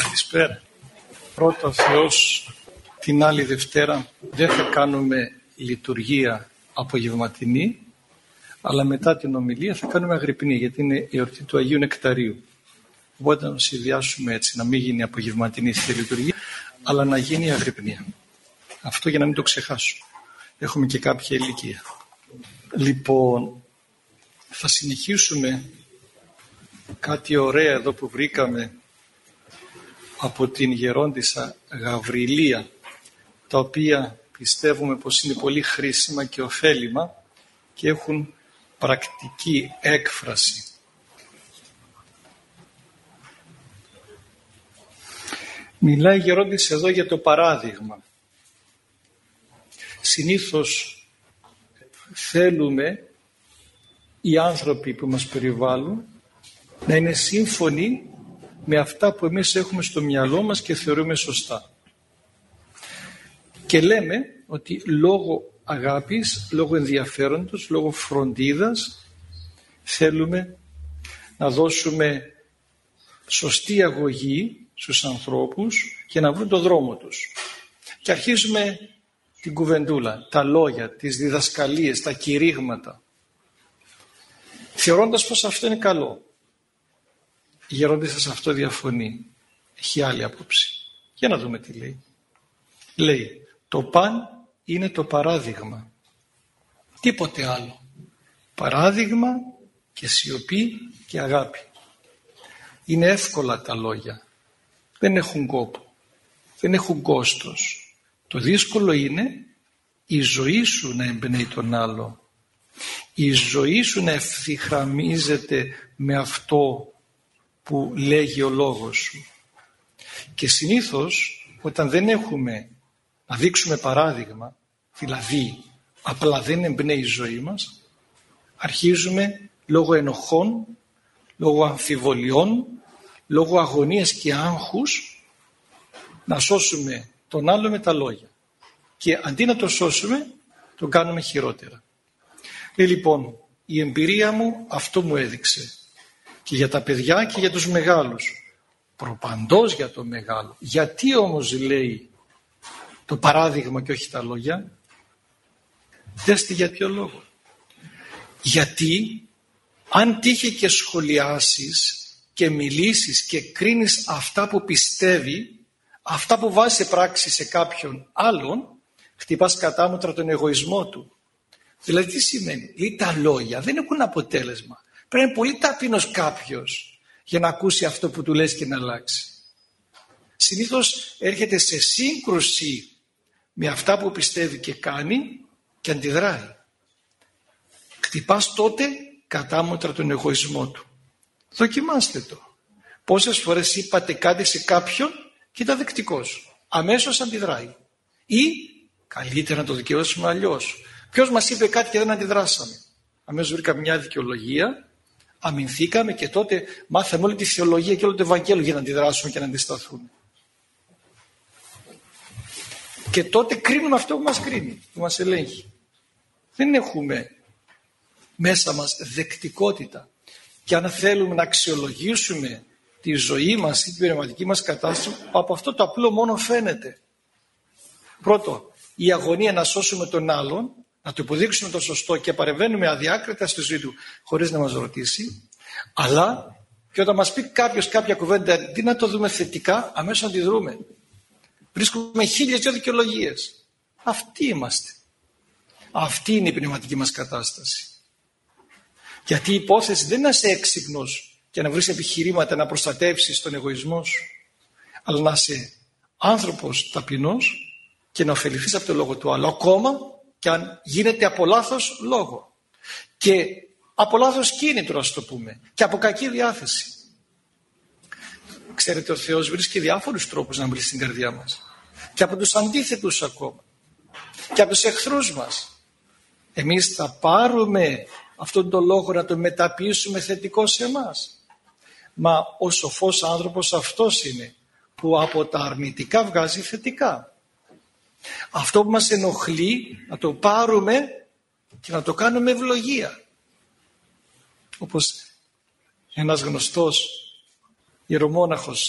Καλησπέρα. Πρώτα ο Θεός, την άλλη Δευτέρα δεν θα κάνουμε λειτουργία απογευματινή, αλλά μετά την ομιλία θα κάνουμε αγρυπνή, γιατί είναι η εορτή του Αγίου Νεκταρίου. Οπότε να συνδυάσουμε έτσι, να μην γίνει απογευματινή στη λειτουργία, αλλά να γίνει αγρυπνία. Αυτό για να μην το ξεχάσω. Έχουμε και κάποια ηλικία. Λοιπόν, θα συνεχίσουμε κάτι ωραία εδώ που βρήκαμε από την γερόντισσα Γαβριλία, τα οποία πιστεύουμε πως είναι πολύ χρήσιμα και ωφέλιμα και έχουν πρακτική έκφραση. Μιλάει η γερόντισσα εδώ για το παράδειγμα. Συνήθως θέλουμε οι άνθρωποι που μας περιβάλλουν να είναι σύμφωνοι με αυτά που εμείς έχουμε στο μυαλό μας και θεωρούμε σωστά. Και λέμε ότι λόγω αγάπης, λόγω ενδιαφέροντος, λόγω φροντίδας θέλουμε να δώσουμε σωστή αγωγή στους ανθρώπους και να βρουν το δρόμο τους. Και αρχίζουμε την κουβεντούλα, τα λόγια, τις διδασκαλίες, τα κηρύγματα, θεωρώντας πως αυτό είναι καλό. Η γερόντισσα σε αυτό διαφωνεί. Έχει άλλη άποψη. Για να δούμε τι λέει. Λέει, το παν είναι το παράδειγμα. Τίποτε άλλο. Παράδειγμα και σιωπή και αγάπη. Είναι εύκολα τα λόγια. Δεν έχουν κόπο. Δεν έχουν κόστος. Το δύσκολο είναι η ζωή σου να εμπνέει τον άλλο. Η ζωή σου να ευθυγραμμίζεται με αυτό που λέγει ο λόγος σου. Και συνήθως όταν δεν έχουμε να δείξουμε παράδειγμα, δηλαδή απλά δεν εμπνέει η ζωή μας, αρχίζουμε λόγω ενοχών, λόγω αμφιβολιών, λόγω αγωνίας και άγχους να σώσουμε τον άλλο με τα λόγια. Και αντί να το σώσουμε, το κάνουμε χειρότερα. Λοιπόν, η εμπειρία μου αυτό μου έδειξε. Και για τα παιδιά και για τους μεγάλους. Προπαντός για το μεγάλο. Γιατί όμως λέει το παράδειγμα και όχι τα λόγια? Δέστε για ποιο λόγο. Γιατί αν τύχει και σχολιάσεις και μιλήσεις και κρίνεις αυτά που πιστεύει, αυτά που βάζει σε πράξη σε κάποιον άλλον, χτυπάς κατάμετρα τον εγωισμό του. Δηλαδή τι σημαίνει? Λέει τα λόγια δεν έχουν αποτέλεσμα. Πρέπει να είναι πολύ ταπεινός κάποιος για να ακούσει αυτό που του λες και να αλλάξει. Συνήθως έρχεται σε σύγκρουση με αυτά που πιστεύει και κάνει και αντιδράει. Χτυπάς τότε κατάμετρα τον εγωισμό του. Δοκιμάστε το. Πόσες φορές είπατε κάτι σε κάποιον και ήταν δεκτικός. Αμέσως αντιδράει. Ή καλύτερα να το δικαιώσουμε αλλιώς. Ποιος μας είπε κάτι και δεν αντιδράσαμε? Αμέσως βρήκαμε μια δικαιολογία, αμυνθήκαμε και τότε μάθαμε όλη τη θεολογία και όλο το Ευαγγέλιο για να αντιδράσουμε και να αντισταθούμε. Και τότε κρίνουμε αυτό που μας κρίνει, που μας ελέγχει. Δεν έχουμε μέσα μας δεκτικότητα. Και αν θέλουμε να αξιολογήσουμε τη ζωή μας ή την πνευματική μας κατάσταση, από αυτό το απλό μόνο φαίνεται. Πρώτο, η αγωνία να σώσουμε τον άλλον, να του υποδείξουμε το σωστό και παρεμβαίνουμε αδιάκριτα στη ζωή του χωρίς να μας ρωτήσει, αλλά και όταν μας πει κάποιος κάποια κουβέντα, αντί να το δούμε θετικά, αμέσως αντιδρούμε. Βρίσκουμε 1000 δικαιολογίες. Αυτοί είμαστε. Αυτή είναι η πνευματική μας κατάσταση. Γιατί η υπόθεση δεν είναι να είσαι έξυπνος και να βρεις επιχειρήματα να προστατεύσεις τον εγωισμό σου, αλλά να είσαι άνθρωπος ταπεινός και να ωφεληθείς από το λόγο του άλλου, ακόμα και αν γίνεται από λάθος λόγο και από λάθος κίνητρο, ας το πούμε, και από κακή διάθεση. Ξέρετε, ο Θεός βρίσκει διάφορους τρόπους να μιλήσει στην καρδιά μας, και από τους αντίθετους ακόμα και από τους εχθρούς μας. Εμείς θα πάρουμε αυτόν τον λόγο να τον μεταποιήσουμε θετικό σε εμάς? Μα ο σοφός άνθρωπος αυτός είναι που από τα αρνητικά βγάζει θετικά. Αυτό που μας ενοχλεί να το πάρουμε και να το κάνουμε ευλογία. Όπως ένας γνωστός ιερομόναχος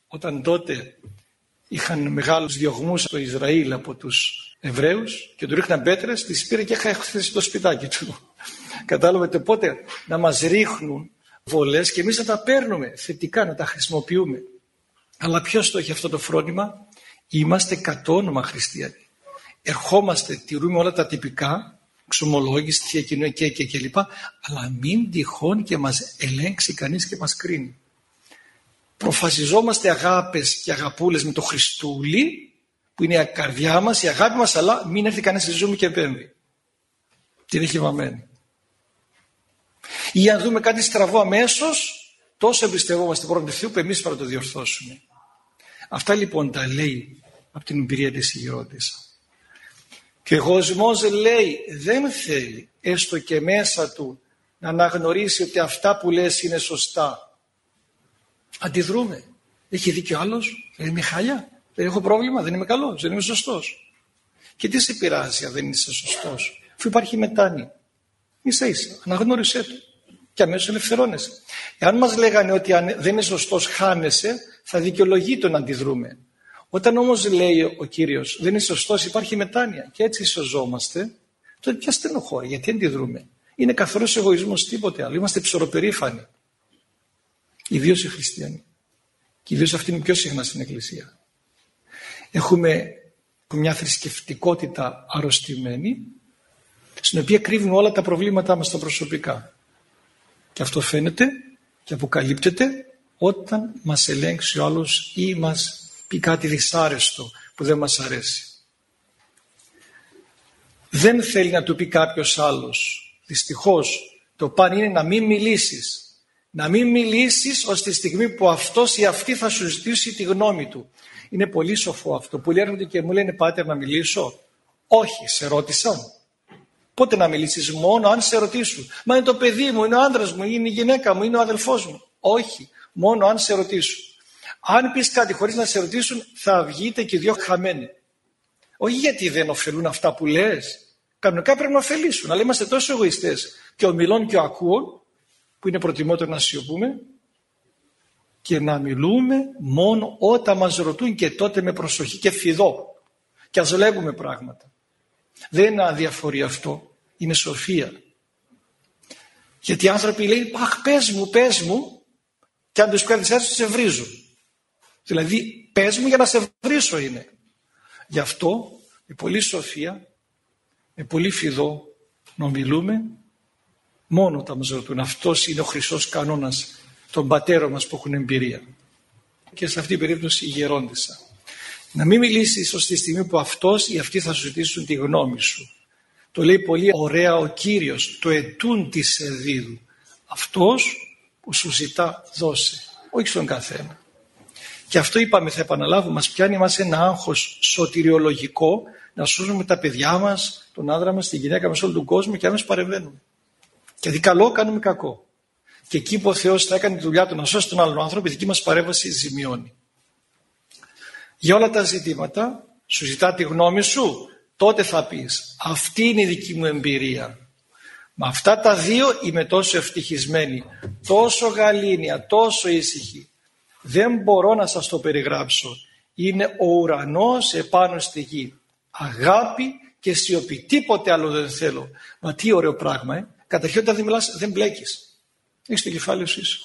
όταν τότε είχαν μεγάλους διωγμούς στο Ισραήλ από τους Εβραίους και του ρίχναν πέτρες, τις πήρε και έχασε στο σπιτάκι του. Κατάλαβατε, πότε να μας ρίχνουν βολές και εμείς να τα παίρνουμε θετικά, να τα χρησιμοποιούμε. Αλλά ποιος το έχει αυτό το φρόνημα? Είμαστε κατ' όνομα χριστιανοί. Ερχόμαστε, τηρούμε όλα τα τυπικά, εξομολόγηση, Θεία Κοινωνία και κλπ. Αλλά μην τυχόν και μας ελέγξει κανείς και μας κρίνει. Προφασιζόμαστε αγάπες και αγαπούλες με το Χριστούλη, που είναι η καρδιά μας, η αγάπη μας, αλλά μην έρθει κανείς στη ζωή και επέμβει. Την έχει βαμμένη. Ή αν δούμε κάτι στραβό αμέσως, τόσο εμπιστευόμαστε πρώτα του Θεού που εμείς πρέπει να το διορθώσουμε. Αυτά λοιπόν τα λέει από την εμπειρία της ηγερόντισσα. Και ο εγωισμός, λέει, δεν θέλει έστω και μέσα του να αναγνωρίσει ότι αυτά που λες είναι σωστά. Αντιδρούμε. Έχει δίκιο άλλος, δεν είμαι χάλια, δεν έχω πρόβλημα, δεν είμαι καλός, δεν είμαι σωστός. Και τι σε πειράζει αν δεν είσαι σωστός, αφού υπάρχει μετάνοια. Ίσα ίσα, αναγνώρισέ το και αμέσως ελευθερώνεσαι. Εάν μας λέγανε ότι αν δεν είναι σωστός χάνεσαι, θα δικαιολογεί το να αντιδρούμε. Όταν όμως λέει ο Κύριος δεν είναι σωστός, υπάρχει μετάνοια και έτσι σωζόμαστε, τότε ποια στενοχώρη, γιατί αντιδρούμε? Είναι καθαρός εγωισμός, τίποτε άλλο. Είμαστε ψωροπερήφανοι. Ιδίως οι χριστιανοί. Και ιδίως αυτοί είναι πιο συχνά στην Εκκλησία. Έχουμε μια θρησκευτικότητα αρρωστημένη, στην οποία κρύβουμε όλα τα προβλήματά μας τα προσωπικά. Και αυτό φαίνεται και αποκαλύπτεται όταν μας ελέγξει ο άλλος ή μας πει κάτι δυσάρεστο που δεν μας αρέσει. Δεν θέλει να του πει κάποιος άλλος. Δυστυχώς το παν είναι να μην μιλήσεις. Να μην μιλήσεις ως τη στιγμή που αυτός ή αυτή θα σου ζητήσει τη γνώμη του. Είναι πολύ σοφό αυτό. Πολλοί έρχονται και μου λένε, πάτερ, να μιλήσω? Όχι, σε ρώτησαν. Πότε να μιλήσεις? Μόνο αν σε ρωτήσουν. Μα είναι το παιδί μου, είναι ο άντρας μου, είναι η γυναίκα μου, είναι ο αδελφός μου. Όχι, μόνο αν σε ρωτήσουν. Αν πεις κάτι χωρίς να σε ρωτήσουν, θα βγείτε και δύο χαμένοι. Όχι γιατί δεν ωφελούν αυτά που λες. Κανονικά πρέπει να ωφελήσουν, αλλά είμαστε τόσο εγωιστές και ο μιλών και ο ακούων, που είναι προτιμότερο να σιωπούμε και να μιλούμε μόνο όταν μας ρωτούν, και τότε με προσοχή και φιδό. Και ας λέγουμε πράγματα. Δεν είναι αδιαφορία αυτό, είναι σοφία. Γιατί οι άνθρωποι λένε, αχ, πες μου, και αν τους κάνεις έτσι σε βρίζουν. Δηλαδή πες μου για να σε βρίσω είναι. Γι' αυτό με πολύ σοφία, με πολύ φιδό να μιλούμε μόνο όταν μας ρωτούν. Αυτός είναι ο χρυσός κανόνας των πατέρων μας που έχουν εμπειρία. Και σε αυτή την περίπτωση η γερόντισσα. Να μην μιλήσεις ως τη στιγμή που αυτός ή αυτοί θα σου ζητήσουν τη γνώμη σου. Το λέει πολύ ωραία ο Κύριος, το αιτούν της εδίδου. Αυτός που σου ζητά δώσε, όχι στον καθένα. Και αυτό είπαμε, θα επαναλάβουμε, μας πιάνει μας ένα άγχος σωτηριολογικό να σώζουμε τα παιδιά μας, τον άντρα μας, τη γυναίκα μας, όλο τον κόσμο, και αμέσως παρεμβαίνουμε. Και δι' καλό κάνουμε κακό. Και εκεί που ο Θεός θα έκανε τη δουλειά του να σώσει τον άλλον άνθρωπο, η δική μας παρέμβαση ζημιώνει. Για όλα τα ζητήματα σου ζητά τη γνώμη σου, τότε θα πεις, αυτή είναι η δική μου εμπειρία. Με αυτά τα δύο είμαι τόσο ευτυχισμένη, τόσο γαλήνια, τόσο ήσυχη. Δεν μπορώ να σας το περιγράψω. Είναι ο ουρανός επάνω στη γη. Αγάπη και σιωπή. Τίποτε άλλο δεν θέλω. Μα τι ωραίο πράγμα, Καταρχήν όταν δεν μιλάς δεν μπλέκεις. Έχεις το κεφάλι σου ήσυχο.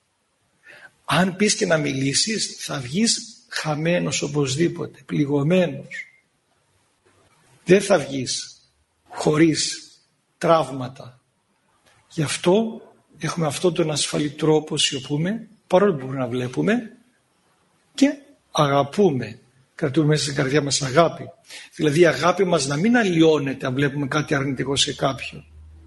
Αν πεις και να μιλήσεις θα βγεις χαμένος οπωσδήποτε, πληγωμένος. Δεν θα βγεις χωρίς τραύματα. Γι' αυτό έχουμε αυτόν τον ασφαλή τρόπο, σιωπούμε, παρόλο που μπορούμε να βλέπουμε, και αγαπούμε. Κρατούμε μέσα στην καρδιά μας αγάπη. Δηλαδή η αγάπη μας να μην αλλοιώνεται αν βλέπουμε κάτι αρνητικό σε κάποιον.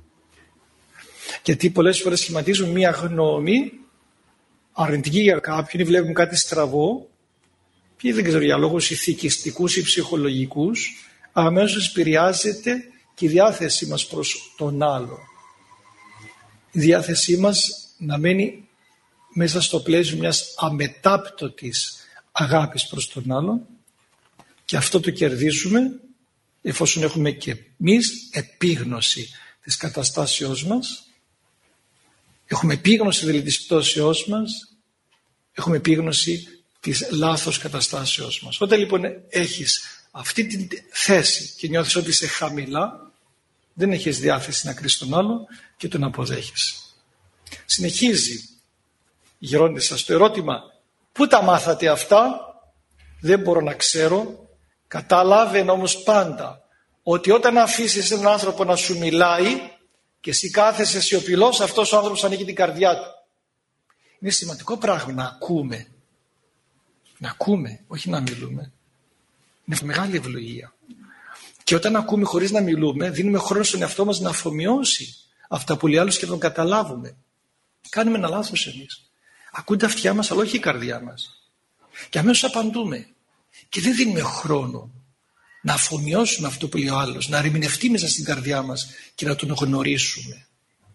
Γιατί πολλές φορές σχηματίζουμε μία γνώμη αρνητική για κάποιον ή βλέπουμε κάτι στραβό, και δεν ξέρω για λόγους ηθικιστικούς ή ψυχολογικούς, αμέσως επηρεάζεται και η διάθεσή μας προς τον άλλο. Η διάθεσή μας να μένει μέσα στο πλαίσιο μιας αμετάπτωτης αγάπης προς τον άλλον, και αυτό το κερδίζουμε εφόσον έχουμε και εμείς επίγνωση της καταστάσεώς μας, έχουμε επίγνωση δηλαδή της πτώσεώς μας, έχουμε επίγνωση της λάθος καταστάσεως μας. Όταν λοιπόν έχεις αυτή τη θέση και νιώθεις ότι είσαι χαμηλά, δεν έχεις διάθεση να κρίνεις τον άλλον και τον αποδέχεσαι. Συνεχίζει γερόντες σας το ερώτημα, πού τα μάθατε αυτά? Δεν μπορώ να ξέρω. Καταλάβαινε όμως πάντα ότι όταν αφήσεις έναν άνθρωπο να σου μιλάει και εσύ κάθεσαι σιωπηλός, αυτός ο άνθρωπος ανοίγει την καρδιά του. Είναι σημαντικό πράγμα να ακούμε. Να ακούμε, όχι να μιλούμε. Είναι μεγάλη ευλογία. Και όταν ακούμε χωρίς να μιλούμε, δίνουμε χρόνο στον εαυτό μας να αφομοιώσει αυτά που λέει άλλος και να τον καταλάβουμε. Κάνουμε ένα λάθος εμείς. Ακούν τα αυτιά μας, αλλά όχι η καρδιά μας. Και αμέσως απαντούμε. Και δεν δίνουμε χρόνο να αφομοιώσουμε αυτό που λέει ο άλλος, να ερμηνευτεί μέσα στην καρδιά μας και να τον γνωρίσουμε.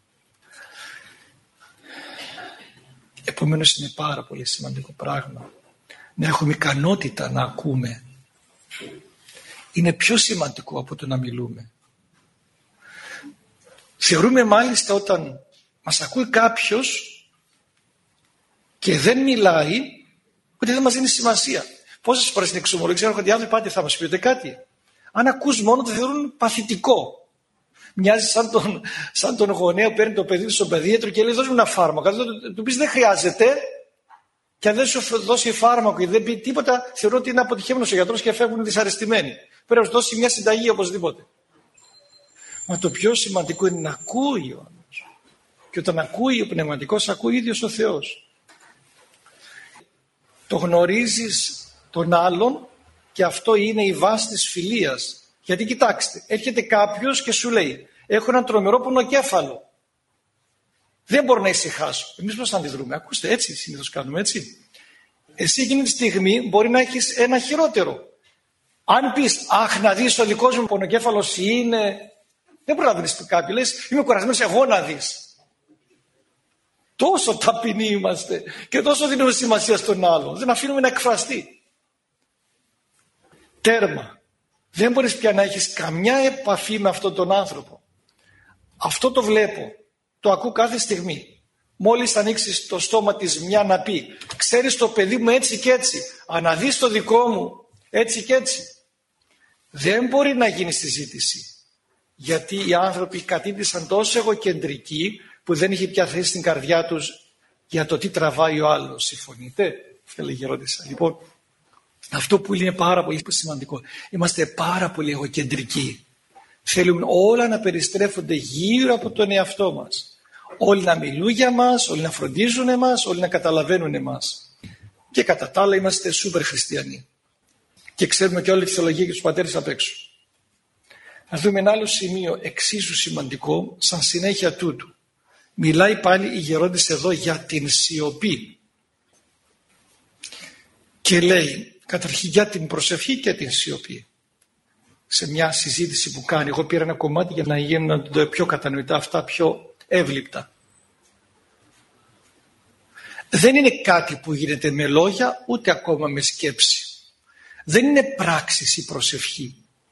Επομένως είναι πάρα πολύ σημαντικό πράγμα να έχουμε ικανότητα να ακούμε. Είναι πιο σημαντικό από το να μιλούμε. Θεωρούμε μάλιστα όταν μας ακούει κάποιος και δεν μιλάει, ότι δεν μας δίνει σημασία. Πόσες φορές στην εξομολογία ξέρω ότι οι άνθρωποι πάτε θα μας πείτε κάτι. Αν ακούς μόνο το θεωρούν παθητικό. Μοιάζει σαν τον γονέα που παίρνει το παιδί του στον παιδίατρο και λέει δώσ' μου ένα φάρμακο. Του πεις δεν χρειάζεται και αν δεν σου δώσει φάρμακο και δεν πει τίποτα, θεωρώ ότι είναι αποτυχημένος ο γιατρός και φεύγουν δυσαρεστημένοι. Πρέπει να σου δώσει μια συνταγή οπωσδήποτε. Μα το πιο σημαντικό είναι να ακούει ο άλλος. Και όταν ακούει ο πνευματικός, ακούει ο ίδιος ο Θεός. Το γνωρίζεις τον άλλον και αυτό είναι η βάση της φιλίας. Γιατί κοιτάξτε, έρχεται κάποιος και σου λέει έχω έναν τρομερό πονοκέφαλο. Δεν μπορώ να ησυχάσω. Εμείς πώς θα αντιδρούμε? Ακούστε, έτσι συνήθως κάνουμε, έτσι. Εσύ εκείνη τη στιγμή μπορεί να έχεις ένα χειρότερο. Αν πεις αχ να δεις ο δικός μου πονοκέφαλος είναι... Δεν μπορεί να δεις κάποιοι. Λες είμαι κουρασμένος εγώ να δεις. Τόσο ταπεινοί είμαστε και τόσο δίνουμε σημασία στον άλλο. Δεν αφήνουμε να εκφραστεί. Τέρμα. Δεν μπορείς πια να έχεις καμιά επαφή με αυτόν τον άνθρωπο. Αυτό το βλέπω. Το ακούω κάθε στιγμή. Μόλις ανοίξεις το στόμα της μια να πει ξέρεις το παιδί μου έτσι και έτσι. Αναδείς το δικό μου έτσι και έτσι. Δεν μπορεί να γίνει συζήτηση. Γιατί οι άνθρωποι κατήτησαν τόσο εγωκεντρικοί που δεν είχε πια θέση στην καρδιά τους για το τι τραβάει ο άλλος. Συμφωνείτε? Φίλε γερόντισσα. Λοιπόν, αυτό που είναι πάρα πολύ σημαντικό. Είμαστε πάρα πολύ εγωκεντρικοί. Θέλουμε όλα να περιστρέφονται γύρω από τον εαυτό μας. Όλοι να μιλούν για μας, όλοι να φροντίζουν εμάς, όλοι να καταλαβαίνουν εμάς. Και κατά τα άλλα είμαστε σούπερ χριστιανοί. Και ξέρουμε και όλη τη θεολογία και τους πατέρες απ' έξω. Να δούμε ένα άλλο σημείο εξίσου σημαντικό σαν συνέχεια τούτου. Μιλάει πάλι η γερόντισσα εδώ για την σιωπή. Και λέει καταρχήν για την προσευχή και την σιωπή. Σε μια συζήτηση που κάνει, εγώ πήρα ένα κομμάτι για να γίνουν πιο κατανοητά αυτά, πιο εύληπτα. Δεν είναι κάτι που γίνεται με λόγια ούτε ακόμα με σκέψη. Δεν είναι πράξης η προσευχή.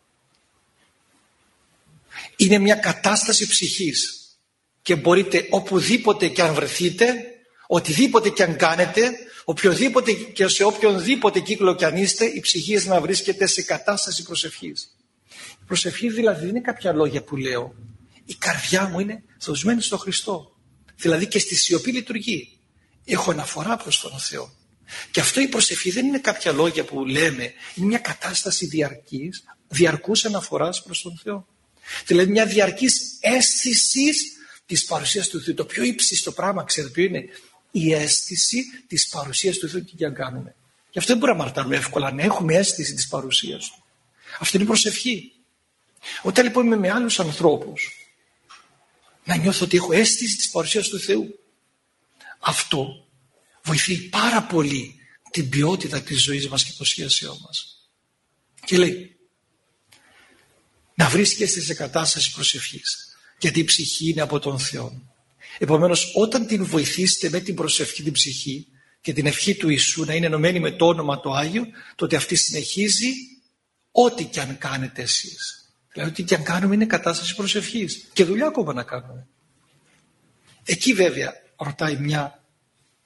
Είναι μια κατάσταση ψυχής και μπορείτε οπουδήποτε και αν βρεθείτε, οτιδήποτε και αν κάνετε, οποιοδήποτε και σε οποιονδήποτε κύκλο και αν είστε, η ψυχή να βρίσκεται σε κατάσταση προσευχής. Η προσευχή δηλαδή δεν είναι κάποια λόγια που λέω. Η καρδιά μου είναι δοσμένη στο Χριστό. Δηλαδή και στη σιωπή λειτουργεί. Έχω αναφορά προς τον Θεό. Και αυτό η προσευχή δεν είναι κάποια λόγια που λέμε. Είναι μια κατάσταση διαρκούς αναφοράς προς τον Θεό. Δηλαδή μια διαρκής αίσθηση της παρουσίας του Θεού. Το πιο ύψιστο πράγμα, ξέρετε ποιο είναι? Η αίσθηση της παρουσίας του Θεού και τι κάνουμε. Γι' αυτό δεν μπορούμε να αμαρτάνουμε εύκολα, να έχουμε αίσθηση της παρουσίας του. Αυτό είναι η προσευχή. Όταν λοιπόν είμαι με άλλους ανθρώπους, να νιώθω ότι έχω αίσθηση της παρουσίας του Θεού. Αυτό βοηθάει πάρα πολύ την ποιότητα της ζωής μας και το σχέσεό μας. Και λέει, να βρίσκεστε σε κατάσταση προσευχής, γιατί η ψυχή είναι από τον Θεό. Επομένως, όταν την βοηθήσετε με την προσευχή την ψυχή και την ευχή του Ιησού να είναι ενωμένη με το όνομα το Άγιο, τότε αυτή συνεχίζει ό,τι και αν κάνετε εσείς. Δηλαδή, ό,τι και αν κάνουμε είναι κατάσταση προσευχής και δουλειά ακόμα να κάνουμε. Εκεί βέβαια ρωτάει μια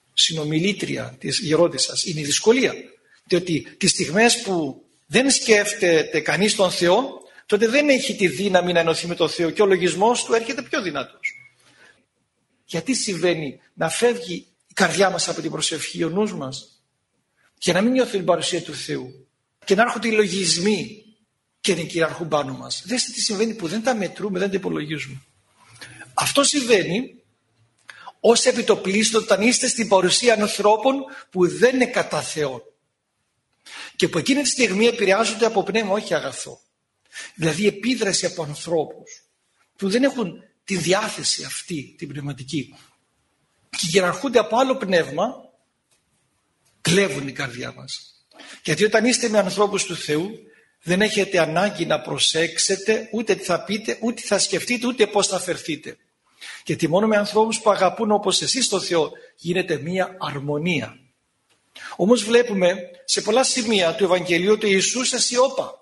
συνομιλήτρια της γερόντισσας είναι η δυσκολία. Διότι τις στιγμές που δεν σκέφτεται κανείς τον Θεό, τότε δεν έχει τη δύναμη να ενωθεί με τον Θεό και ο λογισμός του έρχεται πιο δυνατός. Γιατί συμβαίνει να φεύγει η καρδιά μας από την προσευχή, ο νους μας, και να μην νιώθει την παρουσία του Θεού και να έρχονται οι λογισμοί και να κυριαρχούν πάνω μας. Δέστε τι συμβαίνει που δεν τα μετρούμε, δεν τα υπολογίζουμε. Αυτό συμβαίνει ως επιτοπλίστων όταν είστε στην παρουσία ανθρώπων που δεν είναι κατά Θεόν και που εκείνη τη στιγμή επηρεάζονται από πνεύμα όχι αγαθό. Δηλαδή επίδραση από ανθρώπους που δεν έχουν τη διάθεση αυτή την πνευματική και γεραρχούνται από άλλο πνεύμα, κλέβουν η καρδιά μας. Γιατί όταν είστε με ανθρώπους του Θεού δεν έχετε ανάγκη να προσέξετε ούτε τι θα πείτε, ούτε τι θα σκεφτείτε, ούτε πώς θα φερθείτε. Γιατί μόνο με ανθρώπους που αγαπούν όπως εσείς τον Θεό γίνεται μία αρμονία. Όμως βλέπουμε σε πολλά σημεία του Ευαγγελίου ότι Ιησούς αισιώπα.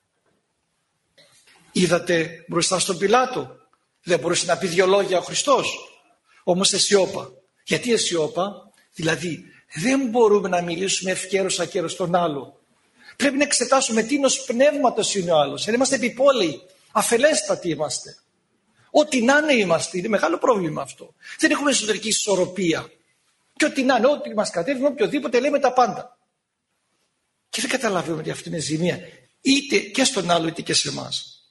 Είδατε μπροστά στον Πιλάτο, δεν μπορούσε να πει δυο λόγια ο Χριστός, όμως αισιώπα. Γιατί αισιώπα? Δηλαδή δεν μπορούμε να μιλήσουμε ευκαίρος ακέρος στον άλλο. Πρέπει να εξετάσουμε τι είδος πνεύματος είναι ο άλλος. Δεν είμαστε επιπόλαιοι, αφελέστατοι είμαστε. Ό,τι να είναι είμαστε, είναι μεγάλο πρόβλημα αυτό. Δεν έχουμε εσωτερική ισορροπία. Και ό,τι να είναι, ό,τι μας κατέβει, οποιοδήποτε λέμε τα πάντα. Και δεν καταλαβαίνουμε ότι αυτή είναι ζημία, είτε και στον άλλο είτε και σε εμάς.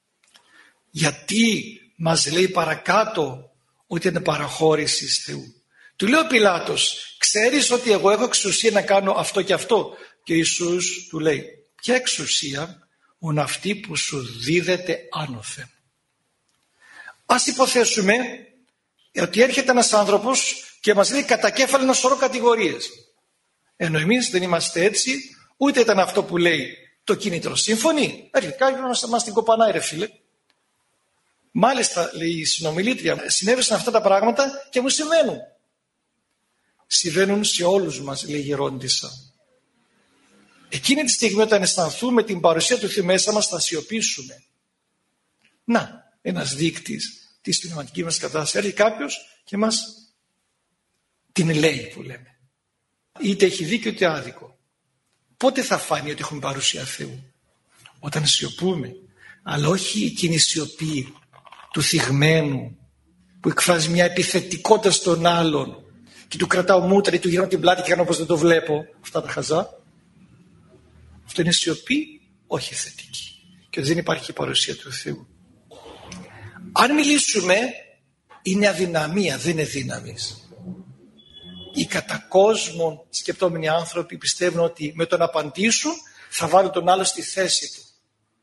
Γιατί μας λέει παρακάτω ότι είναι παραχώρηση Θεού. Του λέει ο Πιλάτος, ξέρεις ότι εγώ έχω εξουσία να κάνω αυτό και αυτό? Και ο Ιησούς του λέει, ποια εξουσία? Μόνο αυτή που σου δίδεται άνωθεν. Ας υποθέσουμε ότι έρχεται ένας άνθρωπος και μας λέει κατά κέφαλα ένα σωρό κατηγορίες. Ενώ εμείς δεν είμαστε έτσι, ούτε ήταν αυτό που λέει το κίνητρο. Σύμφωνοι? Έρχεται κάποιος να μας την κοπανάει, ρε φίλε. Μάλιστα, λέει η συνομιλήτρια, συνέβησαν αυτά τα πράγματα και μου συμβαίνουν. Συμβαίνουν σε όλους μας, λέει η γερόντισσα. Εκείνη τη στιγμή όταν αισθανθούμε την παρουσία του Θεού μέσα μας θα σιωπήσουμε. Να, ένας δείκτης της πνευματικής μας κατάστασης. Έρχεται κάποιος και μας την λέει που λέμε. Είτε έχει δίκιο είτε άδικο. Πότε θα φανεί ότι έχουμε παρουσία Θεού? Όταν σιωπούμε. Αλλά όχι εκείνη η σιωπή του θυγμένου που εκφράζει μια επιθετικότητα στον άλλον και του κρατάω μούτρα ή του γυρνάω την πλάτη και κάνω όπως δεν το βλέπω. Αυτά τα χαζά. Αυτό είναι σιωπή όχι θετική. Και δεν υπάρχει η παρουσία του Θεού. Αν μιλήσουμε είναι αδυναμία, δεν είναι δύναμης. Οι κατά κόσμον σκεπτόμενοι άνθρωποι πιστεύουν ότι με το να απαντήσουν θα βάλουν τον άλλο στη θέση του.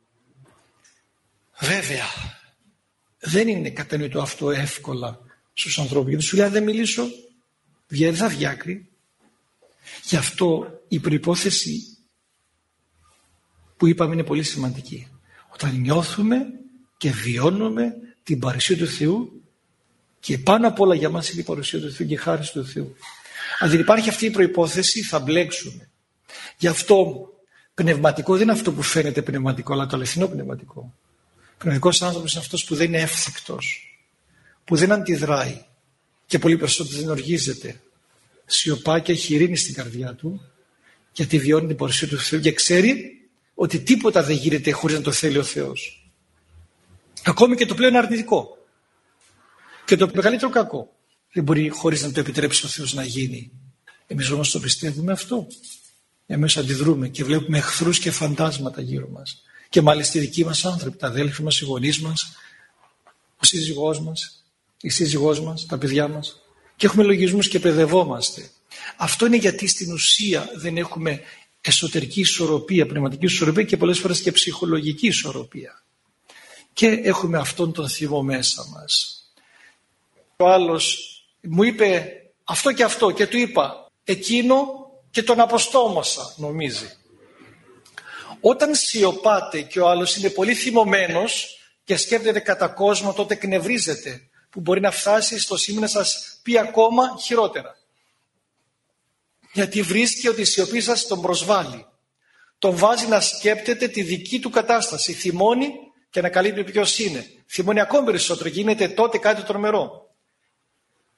Βέβαια δεν είναι κατανοητό αυτό εύκολα στους ανθρώπους, γιατί σου λέει αν δεν μιλήσω δεν θα διάκρι. Γι' αυτό η προϋπόθεση που είπαμε είναι πολύ σημαντική. Όταν νιώθουμε και βιώνουμε την παρουσία του Θεού, και πάνω απ' όλα για μας είναι η παρουσία του Θεού και η χάρη του Θεού. Αν δεν υπάρχει αυτή η προϋπόθεση θα μπλέξουμε. Γι' αυτό πνευματικό δεν είναι αυτό που φαίνεται πνευματικό, αλλά το αληθινό πνευματικό. Πνευματικός άνθρωπος είναι αυτός που δεν είναι εύθυκτος, που δεν αντιδράει και πολύ περισσότερο δεν οργίζεται. Σιωπά και έχει ειρήνη στην καρδιά του, γιατί βιώνει την παρουσία του Θεού και ξέρει ότι τίποτα δεν γίνεται χωρίς να το θέλει ο Θεός. Ακόμη και το πλέον αρνητικό και το μεγαλύτερο κακό δεν μπορεί χωρίς να το επιτρέψει ο Θεός να γίνει. Εμείς όμως το πιστεύουμε αυτό. Εμείς αντιδρούμε και βλέπουμε εχθρούς και φαντάσματα γύρω μας. Και μάλιστα οι δικοί μας άνθρωποι, τα αδέλφια μας, οι γονείς μας, ο σύζυγός μας, η σύζυγός μας, τα παιδιά μας. Και έχουμε λογισμούς και παιδευόμαστε. Αυτό είναι γιατί στην ουσία δεν έχουμε εσωτερική ισορροπία, πνευματική ισορροπία και πολλές φορές και ψυχολογική ισορροπία. Και έχουμε αυτόν τον θυμό μέσα μας. Ο άλλος μου είπε αυτό και αυτό και του είπα εκείνο και τον αποστόμωσα, νομίζει. Όταν σιωπάτε και ο άλλος είναι πολύ θυμωμένος και σκέφτεται κατά κόσμο, τότε εκνευρίζεται, που μπορεί να φτάσει στο σημείο να σας πει ακόμα χειρότερα. Γιατί βρίσκει ότι η σιωπή σας τον προσβάλλει. Τον βάζει να σκέπτεται τη δική του κατάσταση. Θυμώνει και ανακαλύπτει ποιος είναι. Θυμώνει ακόμη περισσότερο. Γίνεται τότε κάτι τρομερό.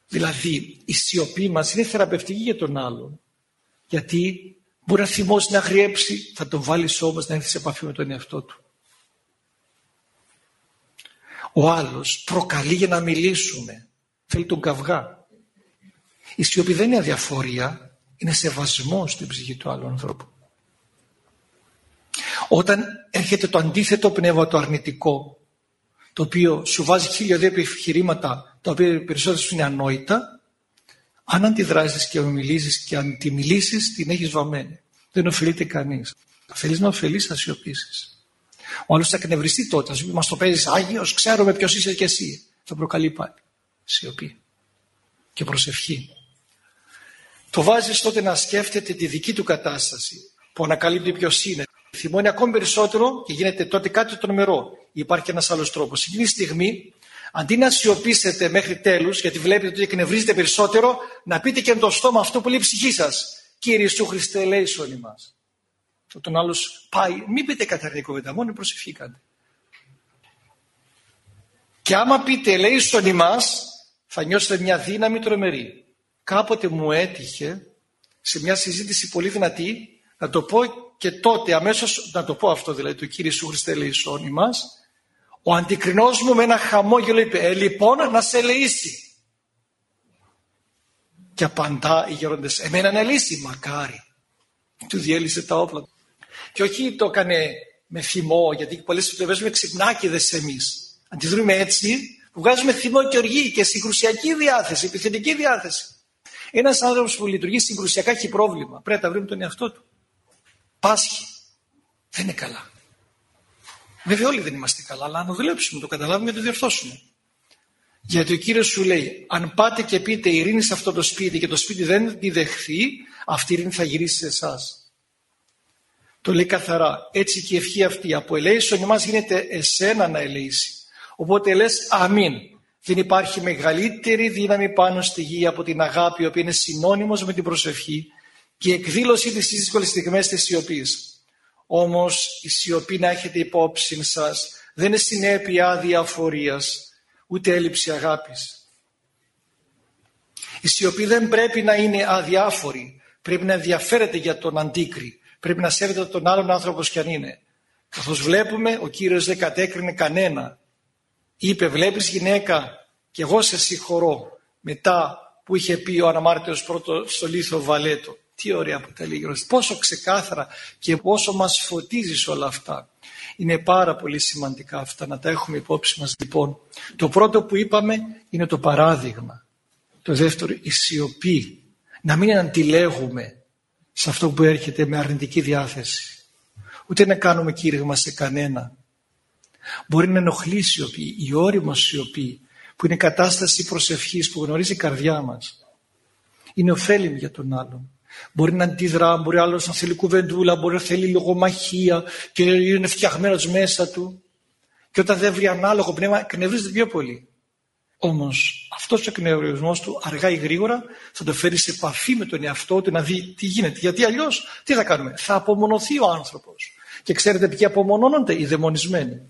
Δηλαδή η σιωπή μας είναι θεραπευτική για τον άλλον. Γιατί μπορεί να θυμώσει, να αγριέψει, θα τον βάλεις όμως να έρθει σε επαφή με τον εαυτό του. Ο άλλος προκαλεί για να μιλήσουμε. Θέλει τον καυγά. Η σιωπή δεν είναι αδιαφορία, είναι σεβασμός στην ψυχή του άλλου ανθρώπου. Όταν έρχεται το αντίθετο πνεύμα, το αρνητικό, το οποίο σου βάζει 1002 επιχειρήματα, τα οποία περισσότερο σου είναι ανόητα, αν αντιδράσεις και μιλήσεις και αν τη μιλήσεις, την έχεις βαμμένη. Δεν ωφελείται κανείς. Θέλεις να ωφελείς, θα σιωπήσεις. Ο άλλος θα εκνευριστεί τότε, θα σου πει, μας το παίζεις Άγιος, ξέρουμε ποιος είσαι και εσύ. Θα προκαλεί πάλι σιωπή και προσευχή. Το βάζεις τότε να σκέφτεται τη δική του κατάσταση, που ανακαλύπτει ποιος είναι. Θυμώνει ακόμη περισσότερο και γίνεται τότε κάτι τρομερό. Υπάρχει ένας άλλος τρόπος. Εκείνη τη στιγμή, αντί να σιωπήσετε μέχρι τέλους, γιατί βλέπετε ότι εκνευρίζετε περισσότερο, να πείτε και με το στόμα αυτό που λέει η ψυχή σας. Κύριε Ιησού Χριστέ, ελέησον ημάς. Όταν άλλος πάει, μην πείτε καταρρή κουβέντα, μόνο προσευχή κάντε. Και άμα πείτε ελέησον ημάς, θα νιώσετε μια δύναμη τρομερή. Κάποτε μου έτυχε σε μια συζήτηση πολύ δυνατή να το πω και τότε αμέσως να το πω αυτό, δηλαδή το Κύριε Ιησού Χριστέ ελεησόν ημάς. Ο αντικρινός μου με ένα χαμόγελο είπε λοιπόν να σε ελεήσει. Και απαντά οι γέροντες, εμένα να ελεήσει, μακάρι. Του διέλυσε τα όπλα. Και όχι το έκανε με θυμό, γιατί πολλές φορές παίζουμε ξυπνάκηδες εμείς. Αντιδρούμε έτσι, που βγάζουμε θυμό και οργή και συγκρουσιακή διάθεση, επιθετική διάθεση. Ένας άνθρωπος που λειτουργεί συγκρουσιακά έχει πρόβλημα. Πρέπει να τα βρει με τον εαυτό του. Πάσχει. Δεν είναι καλά. Βέβαια όλοι δεν είμαστε καλά, αλλά να το δουλέψουμε, το καταλάβουμε και το διορθώσουμε. Γιατί ο Κύριος σου λέει, αν πάτε και πείτε ειρήνη σε αυτό το σπίτι και το σπίτι δεν τη δεχθεί, αυτή η ειρήνη θα γυρίσει σε εσάς. Το λέει καθαρά. Έτσι και η ευχή αυτή από ελέησον ημάς γίνεται εσένα να ελεήσει. Οπότε λες αμήν. Δεν υπάρχει μεγαλύτερη δύναμη πάνω στη γη από την αγάπη, η οποία είναι συνώνυμος με την προσευχή και η εκδήλωση της δύσκολης στιγμές της σιωπής. Όμως η σιωπή, να έχετε υπόψη σας, δεν είναι συνέπεια αδιαφορίας, ούτε έλλειψη αγάπης. Η σιωπή δεν πρέπει να είναι αδιάφορη, πρέπει να ενδιαφέρεται για τον αντίκρι, πρέπει να σέβεται τον άλλον άνθρωπο κι αν είναι. Καθώς βλέπουμε, ο Κύριος δεν κατέκρινε κανένα. Είπε, βλέπεις γυναίκα, και εγώ σε συγχωρώ, μετά που είχε πει ο αναμάρτυρος πρώτο στο Λίθο Βαλέτο. Τι ωραία που τα λέει, πόσο ξεκάθαρα και πόσο μας φωτίζεις όλα αυτά. Είναι πάρα πολύ σημαντικά αυτά να τα έχουμε υπόψη μας. Λοιπόν, το πρώτο που είπαμε είναι το παράδειγμα. Το δεύτερο, η σιωπή. Να μην αντιλέγουμε σε αυτό που έρχεται με αρνητική διάθεση. Ούτε να κάνουμε κήρυγμα σε κανένα. Μπορεί να ενοχλεί η σιωπή, η ώριμος σιωπή, που είναι κατάσταση προσευχής που γνωρίζει η καρδιά μας. Είναι ωφέλιμη για τον άλλον. Μπορεί να αντιδρά, μπορεί άλλος να θέλει κουβεντούλα, μπορεί να θέλει λογομαχία και είναι φτιαγμένος μέσα του. Και όταν δεν βρει ανάλογο πνεύμα, εκνευρίζεται πιο πολύ. Όμως αυτός ο εκνευρισμός του αργά ή γρήγορα θα το φέρει σε επαφή με τον εαυτό του να δει τι γίνεται. Γιατί αλλιώς τι θα κάνουμε, θα απομονωθεί ο άνθρωπος. Και ξέρετε ποιοι απομονώνονται, οι δαιμονισμένοι.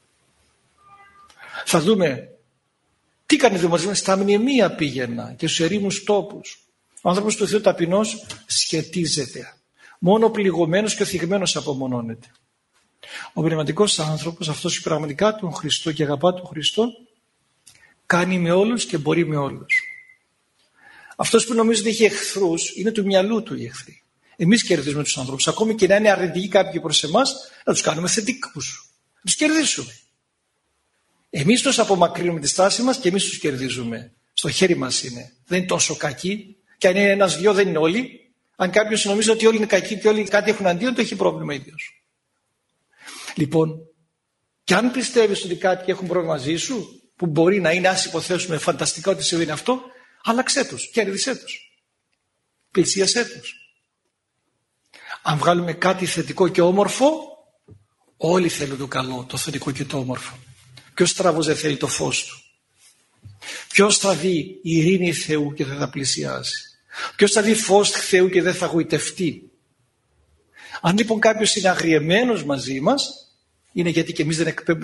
Θα δούμε τι κάνει οι δαιμονισμένοι. Στα μνημεία πήγαινα και στους ερήμους τόπους. Ο άνθρωπος του Θεού ταπεινός σχετίζεται. Μόνο ο πληγωμένος και ο θυγμένος απομονώνεται. Ο πνευματικός άνθρωπος, αυτός που πραγματικά τον Χριστό και αγαπά τον Χριστό, κάνει με όλους και μπορεί με όλους. Αυτός που νομίζει ότι έχει εχθρούς, είναι του μυαλού του οι εχθροί. Εμείς κερδίζουμε τους ανθρώπους. Ακόμη και να είναι αρνητικοί κάποιοι προς εμάς, να τους κάνουμε θετικούς. Να τους κερδίσουμε. Εμείς τους απομακρύνουμε τη στάση μας και εμείς τους κερδίζουμε. Στο χέρι μας είναι. Δεν είναι τόσο κακοί. Και αν είναι ένας-δυο, δεν είναι όλοι. Αν κάποιος νομίζει ότι όλοι είναι κακοί και όλοι κάτι έχουν αντίον, το έχει πρόβλημα ίδιος. Λοιπόν, και αν πιστεύεις ότι κάτι έχουν πρόβλημα μαζί σου, που μπορεί να είναι, ας υποθέσουμε φανταστικά ότι συμβαίνει αυτό, άλλαξέ τους, κέρδισέ τους. Πλησίασέ τους. Αν βγάλουμε κάτι θετικό και όμορφο, όλοι θέλουν το καλό, το θετικό και το όμορφο. Ποιος τραβός δεν θέλει το φως του. Ποιος θα δει η ειρήνη Θεού και δεν θα πλησιάσει. Ποιος θα δει φως Θεού και δεν θα γοητευτεί. Αν λοιπόν κάποιος είναι αγριεμένος μαζί μας, είναι γιατί και εμείς δεν εκπέμπουμε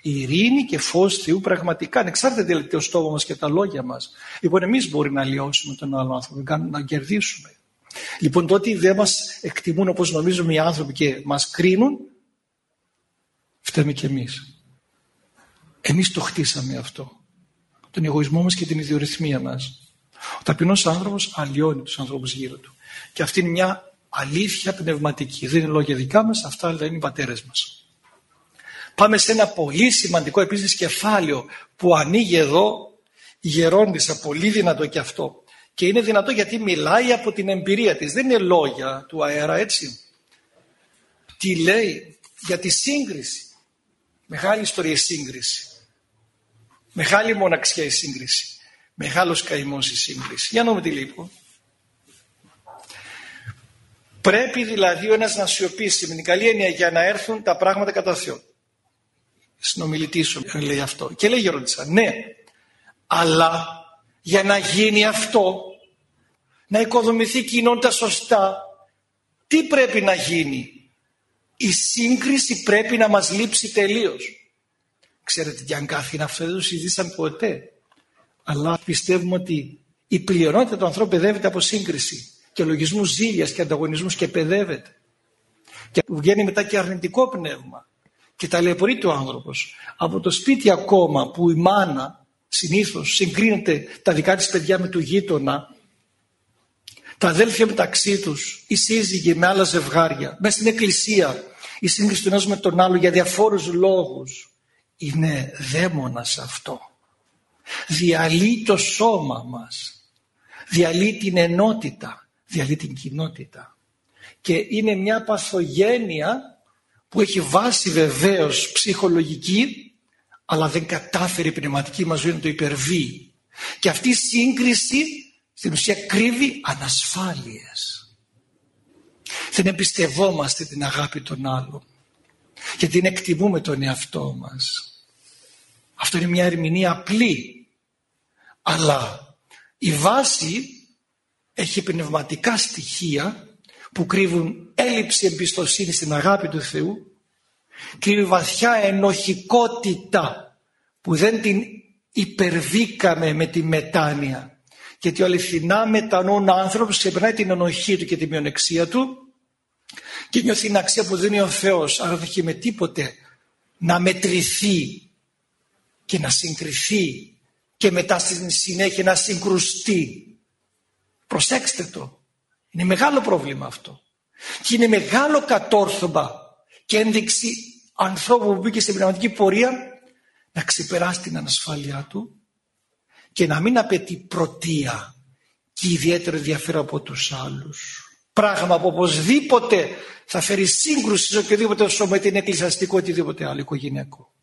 Ειρήνη και φως Θεού πραγματικά, ανεξάρτητα δηλαδή το στόμα μας και τα λόγια μας. Λοιπόν, εμείς μπορεί να αλλοιώσουμε τον άλλο άνθρωπο, να κερδίσουμε. Λοιπόν, τότε δεν μας εκτιμούν όπως νομίζουμε οι άνθρωποι και μας κρίνουν, φταίμε κι εμείς. Εμείς το χτίσαμε αυτό. Τον εγωισμό μας και την ιδιορυθμία μας. Ο ταπεινός άνθρωπος αλλοιώνει τους ανθρώπους γύρω του. Και αυτή είναι μια αλήθεια πνευματική. Δεν είναι λόγια δικά μας, αυτά είναι οι πατέρες μας. Πάμε σε ένα πολύ σημαντικό επίσης κεφάλαιο που ανοίγει εδώ η Γερόντισσα, πολύ δυνατό και αυτό. Και είναι δυνατό γιατί μιλάει από την εμπειρία της. Δεν είναι λόγια του αέρα, έτσι. Τι λέει για τη σύγκριση. Μεγάλη ιστορία η σύγκριση. Μεγάλη μοναξιά η σύγκριση. Μεγάλος καημός η σύγκριση. Για να δούμε τι λέει λοιπόν. Πρέπει δηλαδή ο ένας να σιωπήσει με την καλή έννοια για να έρθουν τα πράγματα κατά Θεό. Συνομιλητής σου λέει αυτό. Και λέει Γερόντισσα, ναι, αλλά για να γίνει αυτό, να οικοδομηθεί κοινότητα σωστά, τι πρέπει να γίνει? Η σύγκριση πρέπει να μας λείψει τελείως. Ξέρετε τι αγκάθι είναι αυτό, δεν το συζήτησαν ποτέ. Αλλά πιστεύουμε ότι η πλειονότητα του ανθρώπου παιδεύεται από σύγκριση και λογισμούς ζήλιας και ανταγωνισμούς και παιδεύεται. Και βγαίνει μετά και αρνητικό πνεύμα. Και ταλαιπωρείται ο άνθρωπος. Από το σπίτι ακόμα που η μάνα συνήθως συγκρίνεται τα δικά της παιδιά με του γείτονα, τα αδέλφια μεταξύ τους, οι σύζυγοι με άλλα ζευγάρια, μέσα στην εκκλησία, η σύγκριση του ενός με τον άλλο για διαφόρους λόγους, είναι δαίμονας αυτό. Διαλύει το σώμα μας, διαλύει την ενότητα, διαλύει την κοινότητα. Και είναι μια παθογένεια που έχει βάση βεβαίως ψυχολογική, αλλά δεν κατάφερε η πνευματική μας ζωή να το υπερβεί. Και αυτή η σύγκριση στην ουσία κρύβει ανασφάλειες. Δεν εμπιστευόμαστε την αγάπη των άλλων, γιατί δεν εκτιμούμε τον εαυτό μας. Αυτό είναι μια ερμηνεία απλή, αλλά η βάση έχει πνευματικά στοιχεία που κρύβουν έλλειψη εμπιστοσύνη στην αγάπη του Θεού, κρύβει βαθιά ενοχικότητα που δεν την υπερβήκαμε με τη μετάνοια, γιατί ο αληθινά μετανοούν άνθρωπος ξεπερνάει την ενοχή του και τη μειονεξία του και νιώθει την αξία που δίνει ο Θεός, άρα δεν έχει με τίποτε να μετρηθεί και να συγκριθεί και μετά στη συνέχεια να συγκρουστεί. Προσέξτε το. Είναι μεγάλο πρόβλημα αυτό. Και είναι μεγάλο κατόρθωμα και ένδειξη ανθρώπου που μπήκε στην πνευματική πορεία να ξεπεράσει την ανασφάλειά του και να μην απαιτεί πρωτεία και ιδιαίτερο ενδιαφέρον από τους άλλους. Πράγμα που οπωσδήποτε θα φέρει σύγκρουση σε οποιοδήποτε σώμα, είτε είναι εκκλησιαστικό οτιδήποτε άλλο οικογενειακό.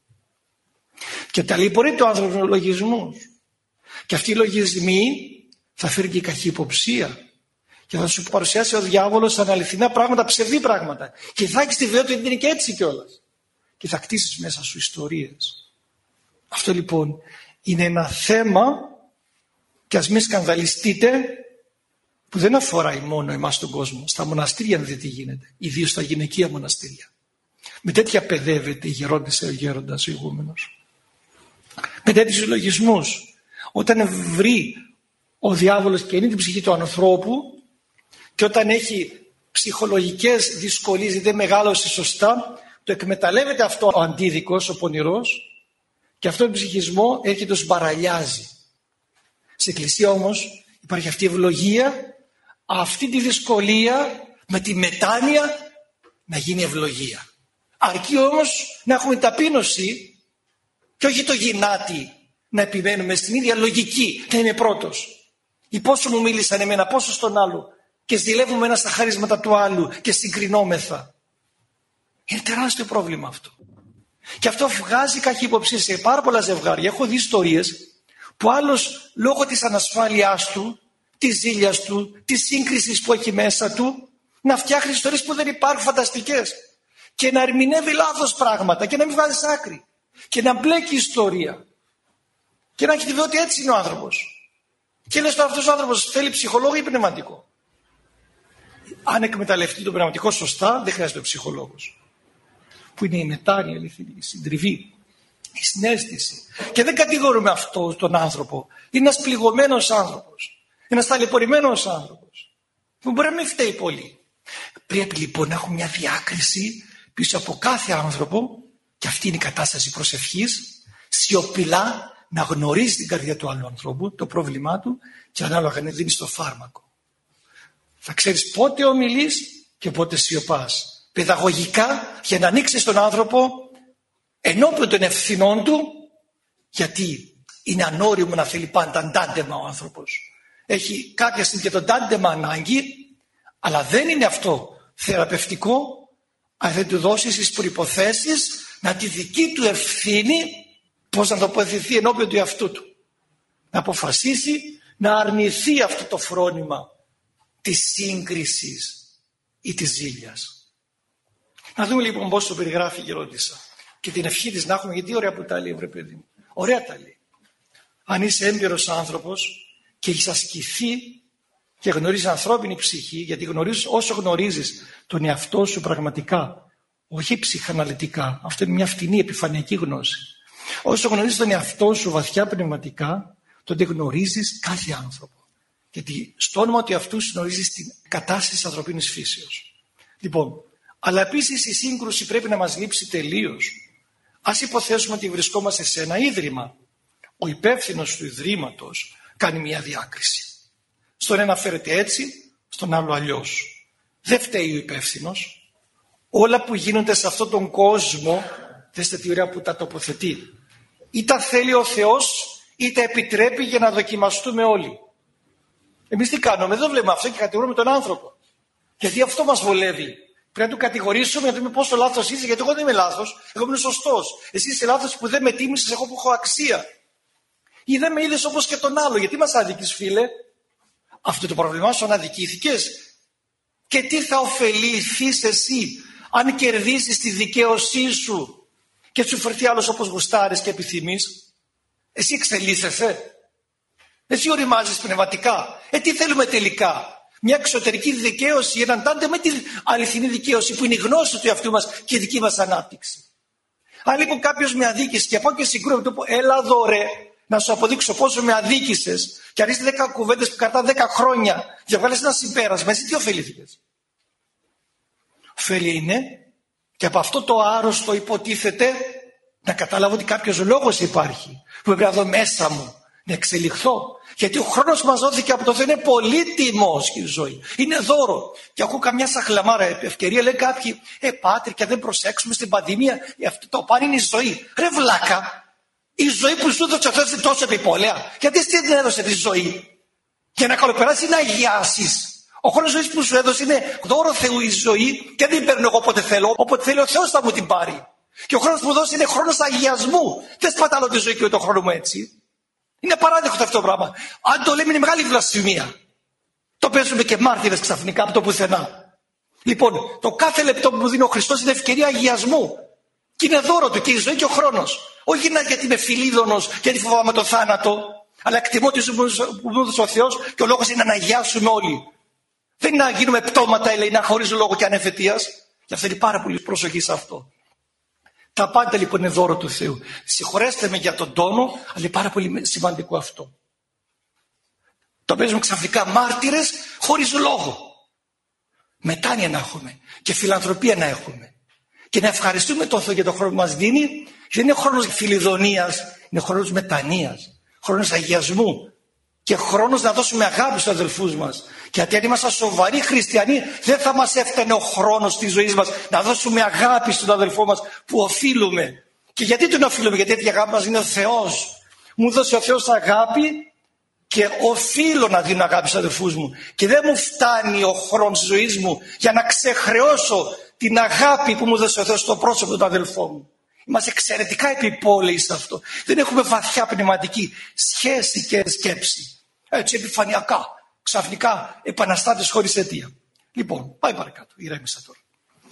Και ταλαιπωρείται ο άνθρωπος με λογισμούς. Και αυτοί οι λογισμοί θα φέρει και καχυποψία. Και θα σου παρουσιάσει ο διάβολος σαν αληθινά πράγματα, ψευδή πράγματα. Και θα έχεις τη βεβαιότητα ότι είναι και έτσι κιόλας. Και θα κτίσεις μέσα σου ιστορίες. Αυτό λοιπόν είναι ένα θέμα, και ας μην σκανδαλιστείτε, που δεν αφορά μόνο εμάς τον κόσμο. Στα μοναστήρια δείτε τι γίνεται. Ιδίως στα γυναικεία μοναστήρια. Με τέτοια παιδεύεται η γερόντισσα, ο γέροντας, ο ηγούμενος. Με τέτοιους λογισμούς. Όταν βρει ο διάβολος και είναι την ψυχή του ανθρώπου και όταν έχει ψυχολογικές δυσκολίες, δεν μεγάλωσε σωστά, το εκμεταλλεύεται αυτό ο αντίδικος, ο πονηρός, και αυτόν τον ψυχισμό έρχεται τον σπαραλιάζει. Στην εκκλησία όμως υπάρχει αυτή η ευλογία, αυτή τη δυσκολία με τη μετάνοια να γίνει ευλογία. Αρκεί όμως να έχουμε ταπείνωση και όχι το γυνάτι να επιμένουμε στην ίδια λογική, να είμαι πρώτος. Ή πόσο μου μίλησαν εμένα, πόσο στον άλλο, και ζηλεύουμε ένα στα χαρίσματα του άλλου και συγκρινόμεθα. Είναι τεράστιο πρόβλημα αυτό. Και αυτό βγάζει καχυποψία σε πάρα πολλά ζευγάρια. Έχω δει ιστορίες που άλλος λόγω της ανασφάλειάς του, της ζήλιας του, της σύγκρισης που έχει μέσα του, να φτιάχνει ιστορίες που δεν υπάρχουν, φανταστικές, και να ερμηνεύει λάθος πράγματα και να μην βγάζει άκρη και να μπλέκει ιστορία και να έχει τη βεβαιότητα ότι έτσι είναι ο άνθρωπος. Και λες τώρα αυτός ο άνθρωπος θέλει ψυχολόγο ή πνευματικό? Αν εκμεταλλευτεί το πνευματικό σωστά, δεν χρειάζεται ο ψυχολόγος. Που είναι η μετάνοια, η συντριβή. η συναίσθηση. Και δεν κατηγορούμε αυτό τον άνθρωπο. Είναι ένας πληγωμένος άνθρωπος. Ένας ταλαιπωρημένος άνθρωπος. Που μπορεί να μην φταίει πολύ. Πρέπει λοιπόν να έχουμε μια διάκριση πίσω από κάθε άνθρωπο, και αυτή είναι η κατάσταση προσευχής, σιωπηλά να γνωρίζει την καρδιά του άλλου ανθρώπου, το πρόβλημά του, και ανάλογα να δίνει το φάρμακο. Θα ξέρεις πότε ομιλείς και πότε σιωπάς. Παιδαγωγικά, για να ανοίξεις τον άνθρωπο ενώπιον των ευθυνών του, γιατί είναι ανώριμο να θέλει πάντα ντάντεμα ο άνθρωπος. Έχει κάποια στιγμή και τον ντάντεμα ανάγκη, αλλά δεν είναι αυτό θεραπευτικό αν δεν του δώσεις τις προϋποθέσεις να τη δική του ευθύνη, πώς να τοποθετηθεί ενώπιον του εαυτού του. Να αποφασίσει να αρνηθεί αυτό το φρόνημα της σύγκρισης ή της ζήλιας. Να δούμε λοιπόν πώς το περιγράφει η Γερόντισσα και την ευχή της να έχουμε, γιατί ωραία που τα λέει, βρε παιδί μου. Ωραία τα λέει. Αν είσαι έμπειρος άνθρωπος και έχεις ασκηθεί και γνωρίζεις ανθρώπινη ψυχή, γιατί όσο γνωρίζεις τον εαυτό σου πραγματικά, όχι ψυχαναλυτικά, αυτό είναι μια φτηνή επιφανειακή γνώση. Όσο γνωρίζεις τον εαυτό σου βαθιά πνευματικά, τότε γνωρίζεις κάθε άνθρωπο. Γιατί στο όνομα του εαυτού σου γνωρίζεις την κατάσταση της ανθρωπίνης φύσεως. Λοιπόν, αλλά επίσης η σύγκρουση πρέπει να μας λείψει τελείως. Ας υποθέσουμε ότι βρισκόμαστε σε ένα ίδρυμα. Ο υπεύθυνος του ιδρύματος κάνει μια διάκριση. Στον ένα φέρεται έτσι, στον άλλο αλλιώς. Δεν φταίει ο υπεύθυνος. Όλα που γίνονται σε αυτόν τον κόσμο, δέστε τι ωραία που τα τοποθετεί. Ή τα θέλει ο Θεός ή τα επιτρέπει για να δοκιμαστούμε όλοι. Εμείς τι κάνουμε, δεν βλέπουμε αυτό και κατηγορούμε τον άνθρωπο. Γιατί αυτό μας βολεύει. Πρέπει να του κατηγορήσουμε, να δούμε πόσο λάθος είσαι, γιατί εγώ δεν είμαι λάθος, εγώ είμαι σωστός. Εσύ είσαι λάθος που δεν με τίμησες, εγώ που έχω αξία. Ή δεν με είδες όπως και τον άλλο, γιατί μας αδικείς, φίλε. Αυτό το πρόβλημά σου, αν αδικήθηκες. Και τι θα ωφεληθείς εσύ αν κερδίσεις τη δικαίωσή σου και σου φερθεί άλλος όπως γουστάρεις και επιθυμείς. Εσύ εξελίσσεσαι. Εσύ οριμάζεις πνευματικά. Τι θέλουμε τελικά? Μια εξωτερική δικαίωση, έναν τάντε με την αληθινή δικαίωση που είναι η γνώση του εαυτού μας και η δική μας ανάπτυξη. Αν λοιπόν κάποιος με αδίκησε και πάω και συγκρούω, του πω έλα εδώ ρε, να σου αποδείξω πόσο με αδίκησες, και αν είσαι 10 κουβέντες που κρατά 10 χρόνια για να βγάλεις ένα συμπέρασμα, εσύ τι ωφελήθηκες? Ωφέλη είναι και από αυτό το άρρωστο υποτίθεται να καταλάβω ότι κάποιος λόγος υπάρχει που πρέπει να δω μέσα μου να εξελιχθώ. Γιατί ο χρόνος μας δόθηκε από το Θεό, είναι πολύτιμος η ζωή. Είναι δώρο. Και ακούω καμιά σαχλαμάρα ευκαιρία, λέει κάποιοι, Πάτρι, και αν δεν προσέξουμε στην πανδημία, αυτό το πάνε είναι η ζωή. Ρε βλάκα, η ζωή που σου έδωσε ο Θεός είναι τόσο επιπόλαια. Γιατί εσύ δεν έδωσε τη ζωή? Για να καλοπεράσεις ή να αγιάσεις. Ο χρόνος ζωής που σου έδωσε είναι δώρο Θεού η ζωή, και δεν παίρνω εγώ όποτε θέλω. Όποτε θέλει ο Θεός θα μου την πάρει. Και ο χρόνος που μου δώσει είναι χρόνος αγιασμού. Δεν σπαταλώ τη ζωή και τον χρόνο μου έτσι. Είναι απαράδεκτο αυτό το πράγμα. Αν το λέμε είναι μεγάλη βλασφημία. Το παίζουμε και μάρτυρες ξαφνικά από το πουθενά. Λοιπόν, το κάθε λεπτό που μου δίνει ο Χριστός είναι ευκαιρία αγιασμού. Και είναι δώρο του και η ζωή και ο χρόνος. Όχι γιατί είμαι φιλίδωνος, γιατί φοβάμαι το θάνατο, αλλά εκτιμώ τη ζωή που μου έδωσε ο Θεός και ο λόγος είναι να αγιάσουμε όλοι. Δεν είναι να γίνουμε πτώματα, ελεηνά, χωρίς λόγο και ανεφετείας. Γι' αυτό είναι πάρα πολύ προσοχή σε αυτό. Τα πάντα λοιπόν είναι δώρο του Θεού. Συγχωρέστε με για τον τόνο, αλλά είναι πάρα πολύ σημαντικό αυτό. Το παίζουμε ξαφνικά μάρτυρες χωρίς λόγο. Μετάνοια να έχουμε και φιλανθρωπία να έχουμε. Και να ευχαριστούμε τον Θεό για τον χρόνο που μας δίνει. Δεν είναι χρόνος φιλιδονίας, είναι χρόνος μετανοίας, χρόνος αγιασμού και χρόνος να δώσουμε αγάπη στους αδελφούς μας. Γιατί αν ήμασταν σοβαροί χριστιανοί, δεν θα μας έφτανε ο χρόνος της ζωής μας να δώσουμε αγάπη στον αδελφό μας που οφείλουμε. Και γιατί τον οφείλουμε? Γιατί η αγάπη μας είναι ο Θεός. Μου δώσε ο Θεός αγάπη και οφείλω να δίνω αγάπη στους αδελφούς μου. Και δεν μου φτάνει ο χρόνος της ζωής μου για να ξεχρεώσω την αγάπη που μου δώσε ο Θεός στο πρόσωπο του αδελφού μου. Είμαστε εξαιρετικά επιπόλαιοι σε αυτό. Δεν έχουμε βαθιά πνευματική σχέση και σκέψη. Έτσι επιφανειακά. Ξαφνικά επαναστάτες χωρίς αιτία. Λοιπόν, πάει παρακάτω. Ηρέμησα τώρα.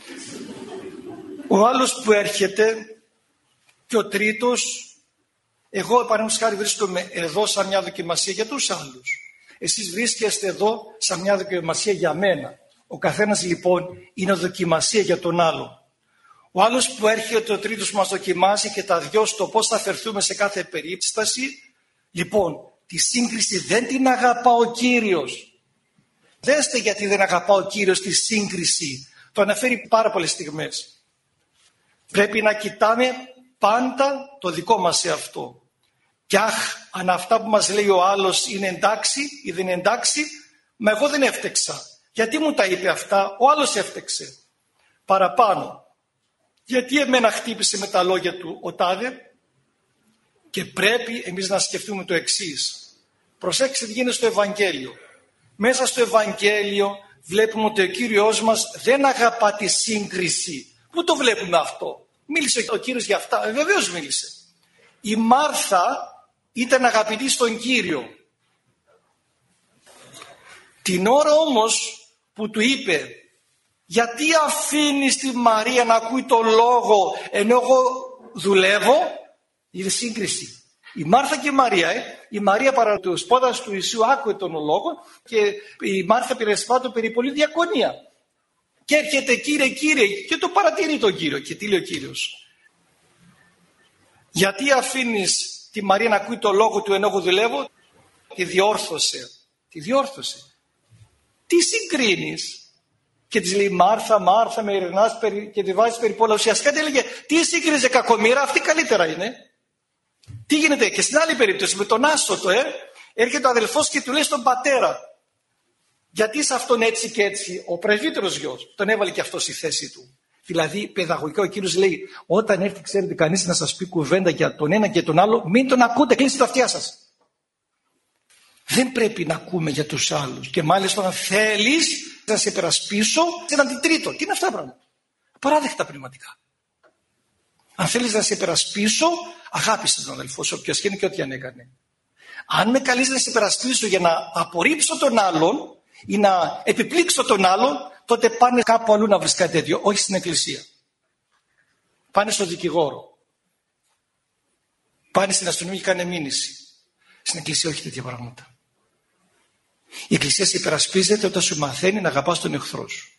Ο άλλος που έρχεται και ο τρίτος, εγώ παραδείγματος χάρη βρίσκομαι εδώ σαν μια δοκιμασία για τους άλλους. Εσείς βρίσκεστε εδώ σαν μια δοκιμασία για μένα. Ο καθένας λοιπόν είναι δοκιμασία για τον άλλο. Ο άλλος που έρχεται ο τρίτος που μας δοκιμάζει και τα δυο στο πώς θα φερθούμε σε κάθε περίσταση. Λοιπόν, τη σύγκριση δεν την αγαπά ο Κύριος. Δέστε γιατί δεν αγαπά ο Κύριος τη σύγκριση. Το αναφέρει πάρα πολλές στιγμές. Πρέπει να κοιτάμε πάντα το δικό μας εαυτό. Και αν αυτά που μας λέει ο άλλος είναι εντάξει ή δεν είναι εντάξει, μα εγώ δεν έφτεξα. Γιατί μου τα είπε αυτά, ο άλλος έφτεξε. Παραπάνω. Γιατί εμένα χτύπησε με τα λόγια του ο τάδε. Και πρέπει εμείς να σκεφτούμε το εξής. Προσέξτε τι γίνεται στο Ευαγγέλιο. Μέσα στο Ευαγγέλιο βλέπουμε ότι ο Κύριος μας δεν αγαπά τη σύγκριση. Πού το βλέπουμε αυτό? Μίλησε ο Κύριος για αυτά? Βεβαίως μίλησε. Η Μάρθα ήταν αγαπητή στον Κύριο. Την ώρα όμως που του είπε, γιατί αφήνεις τη Μαρία να ακούει το λόγο ενώ εγώ δουλεύω? Είναι σύγκριση. Η Μάρθα και η Μαρία, η Μαρία παρά τους πόδας του Ιησού άκουε τον λόγο και η Μάρθα πειρασπάτω περί πολύ διακονία. Και έρχεται Κύριε, Κύριε και το παρατηρεί τον Κύριο. Και τι λέει ο Κύριος? Γιατί αφήνεις τη Μαρία να ακούει το λόγο του ενώ εγώ δουλεύω? Τη διόρθωσε. Τη διόρθωσε. Τι συγκρίνεις? Και της λέει Μάρθα, Μάρθα με ειρηνάς και τη βάζεις περί πολλά. Ουσιαστικά τι έλεγε? Τι σύγκριζε κακομοίρα, αυτή καλύτερα είναι. Τι γίνεται και στην άλλη περίπτωση με τον άστοτο, έρχεται ο αδελφός και του λέει στον πατέρα, γιατί σε αυτόν έτσι και έτσι? Ο πρεσβύτερος γιος τον έβαλε και αυτό στη θέση του. Δηλαδή παιδαγωγικά ο Κύριος λέει, όταν έρθει ξέρετε κανείς να σας πει κουβέντα για τον ένα και τον άλλο, μην τον ακούτε, κλείστε τα αυτιά σας. Δεν πρέπει να ακούμε για τους άλλους. Και μάλιστα όταν θέλεις να σε περασπίσω σε έναν τρίτο. Τι είναι αυτά τα πράγματα? Απαράδεκτα πνευματικά. Αν θέλεις να σε περασπίσω, αγάπησε τον αδελφό σου, όποιος και είναι και ό,τι αν έκανε. Αν με καλείς να σε περασπίσω για να απορρίψω τον άλλον ή να επιπλήξω τον άλλον, τότε πάνε κάπου αλλού να βρεις κάτι τέτοιο, όχι στην εκκλησία. Πάνε στο δικηγόρο. Πάνε στην αστυνομία και κάνε μήνυση. Στην εκκλησία όχι τέτοια πράγματα. Η εκκλησία σε υπερασπίζεται όταν σου μαθαίνει να αγαπάς τον εχθρό σου.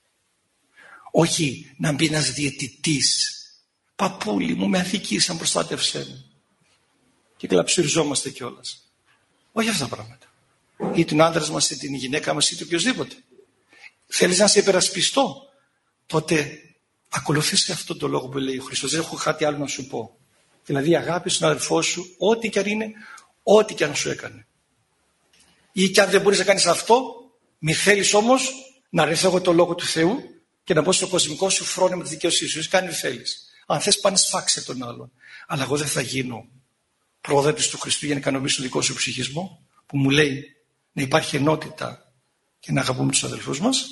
Όχι να μπει ένας διαιτητής. Παππούλη μου, με αδικήσαν, προστάτευσέ μου. Και κλαψουριζόμαστε κιόλας. Όχι αυτά τα πράγματα. Ή τον άντρα μας, ή την γυναίκα μας, ή το οποιοδήποτε. Θέλεις να σε υπερασπιστώ? Τότε ακολουθήσε αυτόν τον λόγο που λέει ο Χριστός. Δεν έχω κάτι άλλο να σου πω. Δηλαδή αγάπη στον αδελφό σου, ό,τι κι αν είναι, ό,τι κι αν σου έκανε. Ή κι αν δεν μπορείς να κάνεις αυτό, μη θέλεις όμως να ρίξεις εγώ το λόγο του Θεού και να μπω στο κοσμικό σου φρόνημα τη δικαιοσύνη σου. Κάνει τι θέλεις. Αν θες πάνε σφάξε τον άλλον. Αλλά εγώ δεν θα γίνω πρόδευτης του Χριστού για να ικανοποιήσω τον δικό σου ψυχισμό που μου λέει να υπάρχει ενότητα και να αγαπούμε τους αδελφούς μας.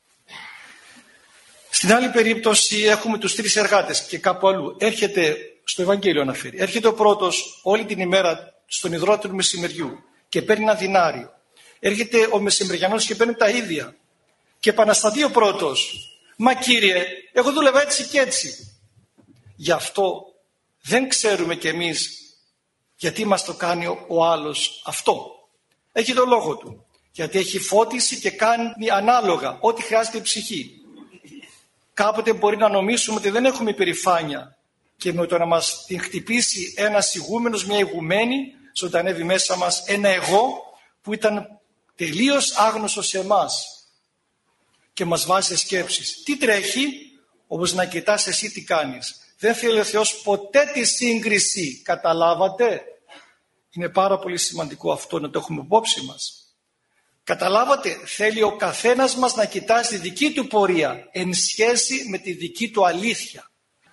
Στην άλλη περίπτωση έχουμε τους τρεις εργάτες και κάπου αλλού. Έρχεται, στο Ευαγγέλιο αναφέρει, έρχεται ο πρώτος όλη την ημέρα στον υδρότα του μεσημεριού και παίρνει ένα δινάριο. Έρχεται ο μεσημεριανός και παίρνει τα ίδια. Και επαναστατεί ο πρώτος. Μα Κύριε, εγώ δούλευα έτσι και έτσι. Γι' αυτό δεν ξέρουμε κι εμείς γιατί μας το κάνει ο άλλος αυτό. Έχει το λόγο του. Γιατί έχει φώτιση και κάνει ανάλογα ό,τι χρειάζεται η ψυχή. Κάποτε μπορεί να νομίσουμε ότι δεν έχουμε υπερηφάνεια και με το να μας την χτυπήσει ένας ηγούμενος, μια ηγουμένη, ζωντανεύει μέσα μας ένα εγώ που ήταν τελείως άγνωστος σε εμάς και μας βάζει σε σκέψεις. Τι τρέχει? Όπως να κοιτάς εσύ τι κάνεις. Δεν θέλει ο Θεός ποτέ τη σύγκριση. Καταλάβατε? Είναι πάρα πολύ σημαντικό αυτό να το έχουμε υπόψη μας. Καταλάβατε? Θέλει ο καθένας μας να κοιτάζει τη δική του πορεία εν σχέση με τη δική του αλήθεια.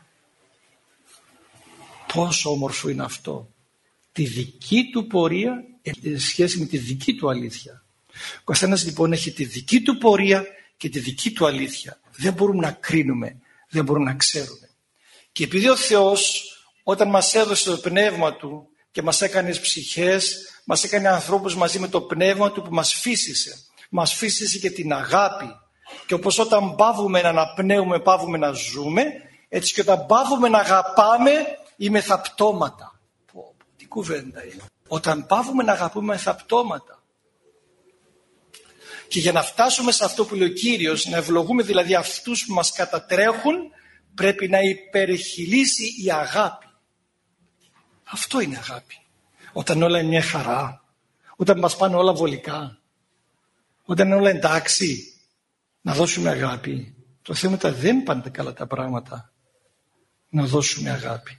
Πόσο όμορφο είναι αυτό. Τη δική του πορεία εν σχέση με τη δική του αλήθεια. Ο καθένας λοιπόν έχει τη δική του πορεία και τη δική του αλήθεια. Δεν μπορούμε να κρίνουμε, δεν μπορούμε να ξέρουμε. Και επειδή ο Θεός όταν μας έδωσε το πνεύμα Του και μας έκανε ψυχές, μας έκανε ανθρώπους μαζί με το πνεύμα Του που μας φύσισε. Μας φύσισε και την αγάπη. Και όπως όταν παύουμε να αναπνέουμε, παύουμε να ζούμε, έτσι και όταν παύουμε να αγαπάμε, είμαστε πτώματα. Τι κουβέντα είναι. Όταν παύουμε να αγαπούμε, είμαστε πτώματα. Και για να φτάσουμε σε αυτό που λέει ο Κύριος, να ευλογούμε δηλαδή αυτούς που μας κατατρέχουν, πρέπει να υπερχειλήσει η αγάπη. Αυτό είναι αγάπη. Όταν όλα είναι μια χαρά, όταν μας πάνε όλα βολικά, όταν είναι όλα εντάξει, να δώσουμε αγάπη. Το θέμα είναι ότι δεν πάνε καλά τα πράγματα. Να δώσουμε αγάπη.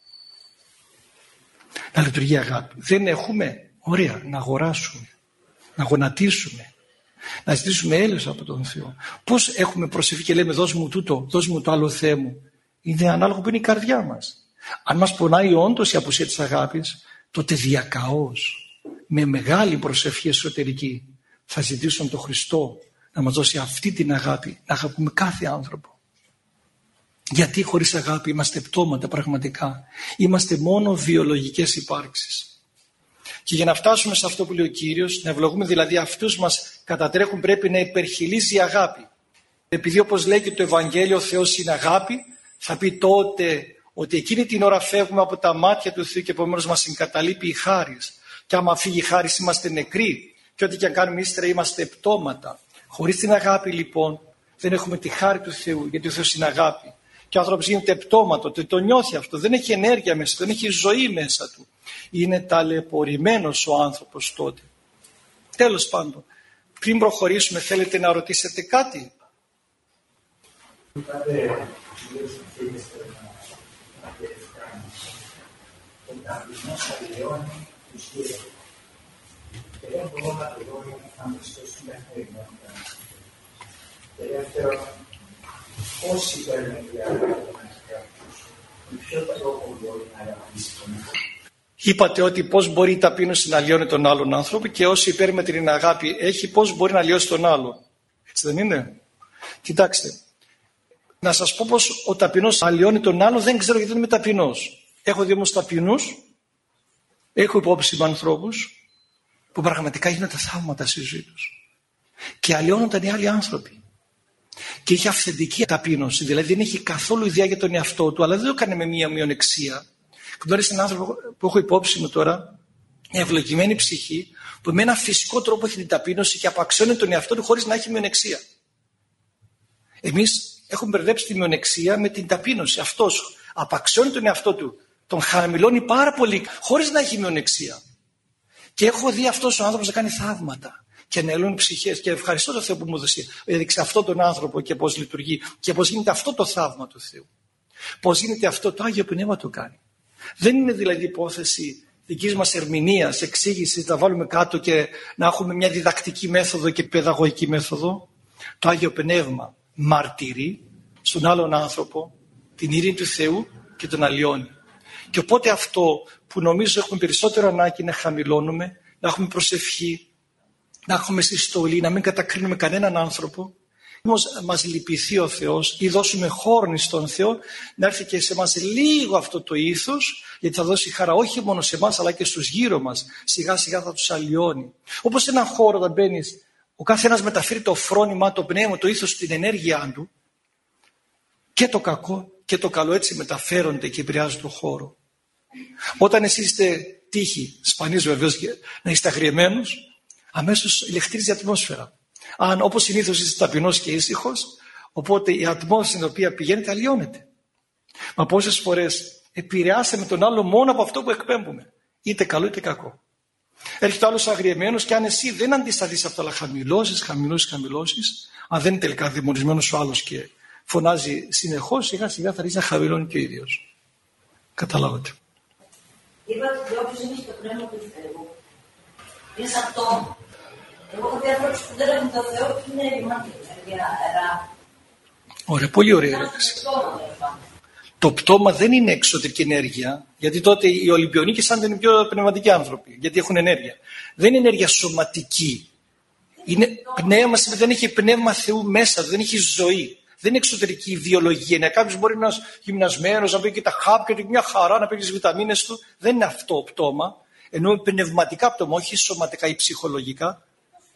Να λειτουργεί αγάπη. Δεν έχουμε, ωραία, να αγοράσουμε, να γονατίσουμε, να ζητήσουμε έλεος από τον Θεό. Πώς έχουμε προσευχή και λέμε δώσ' μου τούτο, δώσ' μου το άλλο Θεέ μου. Είναι ανάλογο που είναι η καρδιά μας. Αν μας πονάει όντως η απουσία της αγάπης, τότε διακαώς, με μεγάλη προσευχή εσωτερική, θα ζητήσουμε τον Χριστό να μας δώσει αυτή την αγάπη, να αγαπούμε κάθε άνθρωπο. Γιατί χωρίς αγάπη είμαστε πτώματα πραγματικά. Είμαστε μόνο βιολογικές υπάρξεις. Και για να φτάσουμε σε αυτό που λέει ο Κύριος, να ευλογούμε δηλαδή αυτούς μας κατατρέχουν, πρέπει να υπερχειλίζει η αγάπη. Επειδή όπως λέει και το Ευαγγέλιο, ο Θεός είναι αγάπη, θα πει τότε ότι εκείνη την ώρα φεύγουμε από τα μάτια του Θεού και επομένως μας εγκαταλείπει η χάρις. Και άμα φύγει η χάρις είμαστε νεκροί. Και ό,τι και αν κάνουμε ύστερα είμαστε πτώματα. Χωρίς την αγάπη λοιπόν δεν έχουμε τη χάρη του Θεού, γιατί ο Θεός είναι αγάπη. Και ο άνθρωπος γίνεται πτώματο, το νιώθει αυτό, δεν έχει ενέργεια μέσα του, δεν έχει ζωή μέσα του. Είναι ταλαιπωρημένος ο άνθρωπος τότε. Τέλος πάντων, πριν προχωρήσουμε θέλετε να ρωτήσετε κάτι? Δεν μπορώ να το δω για να μισθώσουν την καθημερινότητα. Δεύτερον, όσοι παίρνουν διάρκεια με ποιο τρόπο μπορεί να αγαπήσει τον άνθρωπο. Είπατε ότι πώς μπορεί η ταπείνωση να λιώνει τον άλλον άνθρωπο και όσοι υπέρμετρη αγάπη έχει, πώς μπορεί να λιώσει τον άλλον. Έτσι δεν είναι? Κοιτάξτε, να σας πω πως ο ταπεινός να λιώνει τον άλλον δεν ξέρω γιατί δεν είμαι ταπεινός. Έχω δει όμως ταπεινούς, έχω υπόψη με ανθρώπους που πραγματικά γίνονται θαύματα στη ζωή τους. Και αλλοιώνονταν οι άλλοι άνθρωποι. Και είχε αυθεντική ταπείνωση, δηλαδή δεν είχε καθόλου ιδέα για τον εαυτό του, αλλά δεν το έκανε με μία μειονεξία. Γνώρισε έναν άνθρωπο που έχω υπόψη μου τώρα, μια ευλογημένη ψυχή, που με ένα φυσικό τρόπο έχει την ταπείνωση και απαξιώνει τον εαυτό του χωρίς να έχει μειονεξία. Εμείς έχουμε μπερδέψει τη μειονεξία με την ταπείνωση. Αυτός απαξιώνει τον εαυτό του, τον χαμηλώνει πάρα πολύ, χωρίς να έχει μειονεξία. Και έχω δει αυτός ο άνθρωπος να κάνει θαύματα και να ελώνει ψυχές. Και ευχαριστώ τον Θεό που μου έδειξε αυτόν τον άνθρωπο και πώς λειτουργεί και πώς γίνεται αυτό το θαύμα του Θεού. Πώς γίνεται αυτό, το Άγιο Πνεύμα το κάνει. Δεν είναι δηλαδή υπόθεση δικής μας ερμηνείας, εξήγησης, να βάλουμε κάτω και να έχουμε μια διδακτική μέθοδο και παιδαγωγική μέθοδο. Το Άγιο Πνεύμα μαρτυρεί στον άλλον άνθρωπο την ειρήνη του Θεού και τον αλλοιώνει. Και οπότε αυτό που νομίζω έχουμε περισσότερο ανάγκη να χαμηλώνουμε, να έχουμε προσευχή, να έχουμε συστολή, να μην κατακρίνουμε κανέναν άνθρωπο. Όμως μας λυπηθεί ο Θεός ή δώσουμε χώρο στον Θεό να έρθει και σε μας λίγο αυτό το ήθος, γιατί θα δώσει χαρά όχι μόνο σε εμάς αλλά και στους γύρω μας. Σιγά σιγά θα τους αλλοιώνει. Όπως σε έναν χώρο όταν μπαίνεις, ο καθένας μεταφέρει το φρόνημα, το πνεύμα, το ήθος, την ενέργειά του και το κακό και το καλό έτσι μεταφέρονται και επηρεάζουν τον χώρο. Όταν εσείς είστε τύχοι, σπανίς βεβαίως να είστε αγριεμένους, αμέσως ηλεκτρίζει η ατμόσφαιρα. Αν όπως συνήθως είστε ταπεινός και ήσυχος, οπότε η ατμόσφαιρα στην οποία πηγαίνετε αλλοιώνεται. Μα πόσες φορές επηρεάσαμε τον άλλο μόνο από αυτό που εκπέμπουμε, είτε καλό είτε κακό. Έρχεται ο άλλος αγριεμένος και αν εσύ δεν αντισταθείς αυτό, αλλά χαμηλώσεις, αν δεν είναι τελικά δαιμονισμένος ο άλλος και φωνάζει συνεχώς, σιγά σιγά θα ρίξει να χαμηλώνει και ο ίδιος. Καταλάβατε. Είπατε ότι όποιος είναι στο πνεύμα του Θεού είναι σαν τόμο. Εγώ έχω δει ανθρώπους που δεν έχουν το Θεό και είναι ερημάτια. Ωραία, πολύ ωραία ερώτηση. Το πτώμα δεν είναι εξωτερική ενέργεια, γιατί τότε οι Ολυμπιονίκες αν δεν είναι πιο πνευματικοί άνθρωποι, γιατί έχουν ενέργεια. Δεν είναι ενέργεια σωματική. Είναι πνεύμα, δεν έχει πνεύμα Θεού μέσα, δεν έχει ζωή. Δεν είναι εξωτερική βιολογία. Κάποιος μπορεί να είναι γυμνασμένος, να πει και τα χάπια του, μια χαρά, να πει τις βιταμίνες του. Δεν είναι αυτό πτώμα. Ενώ πνευματικά πτώμα, όχι σωματικά ή ψυχολογικά.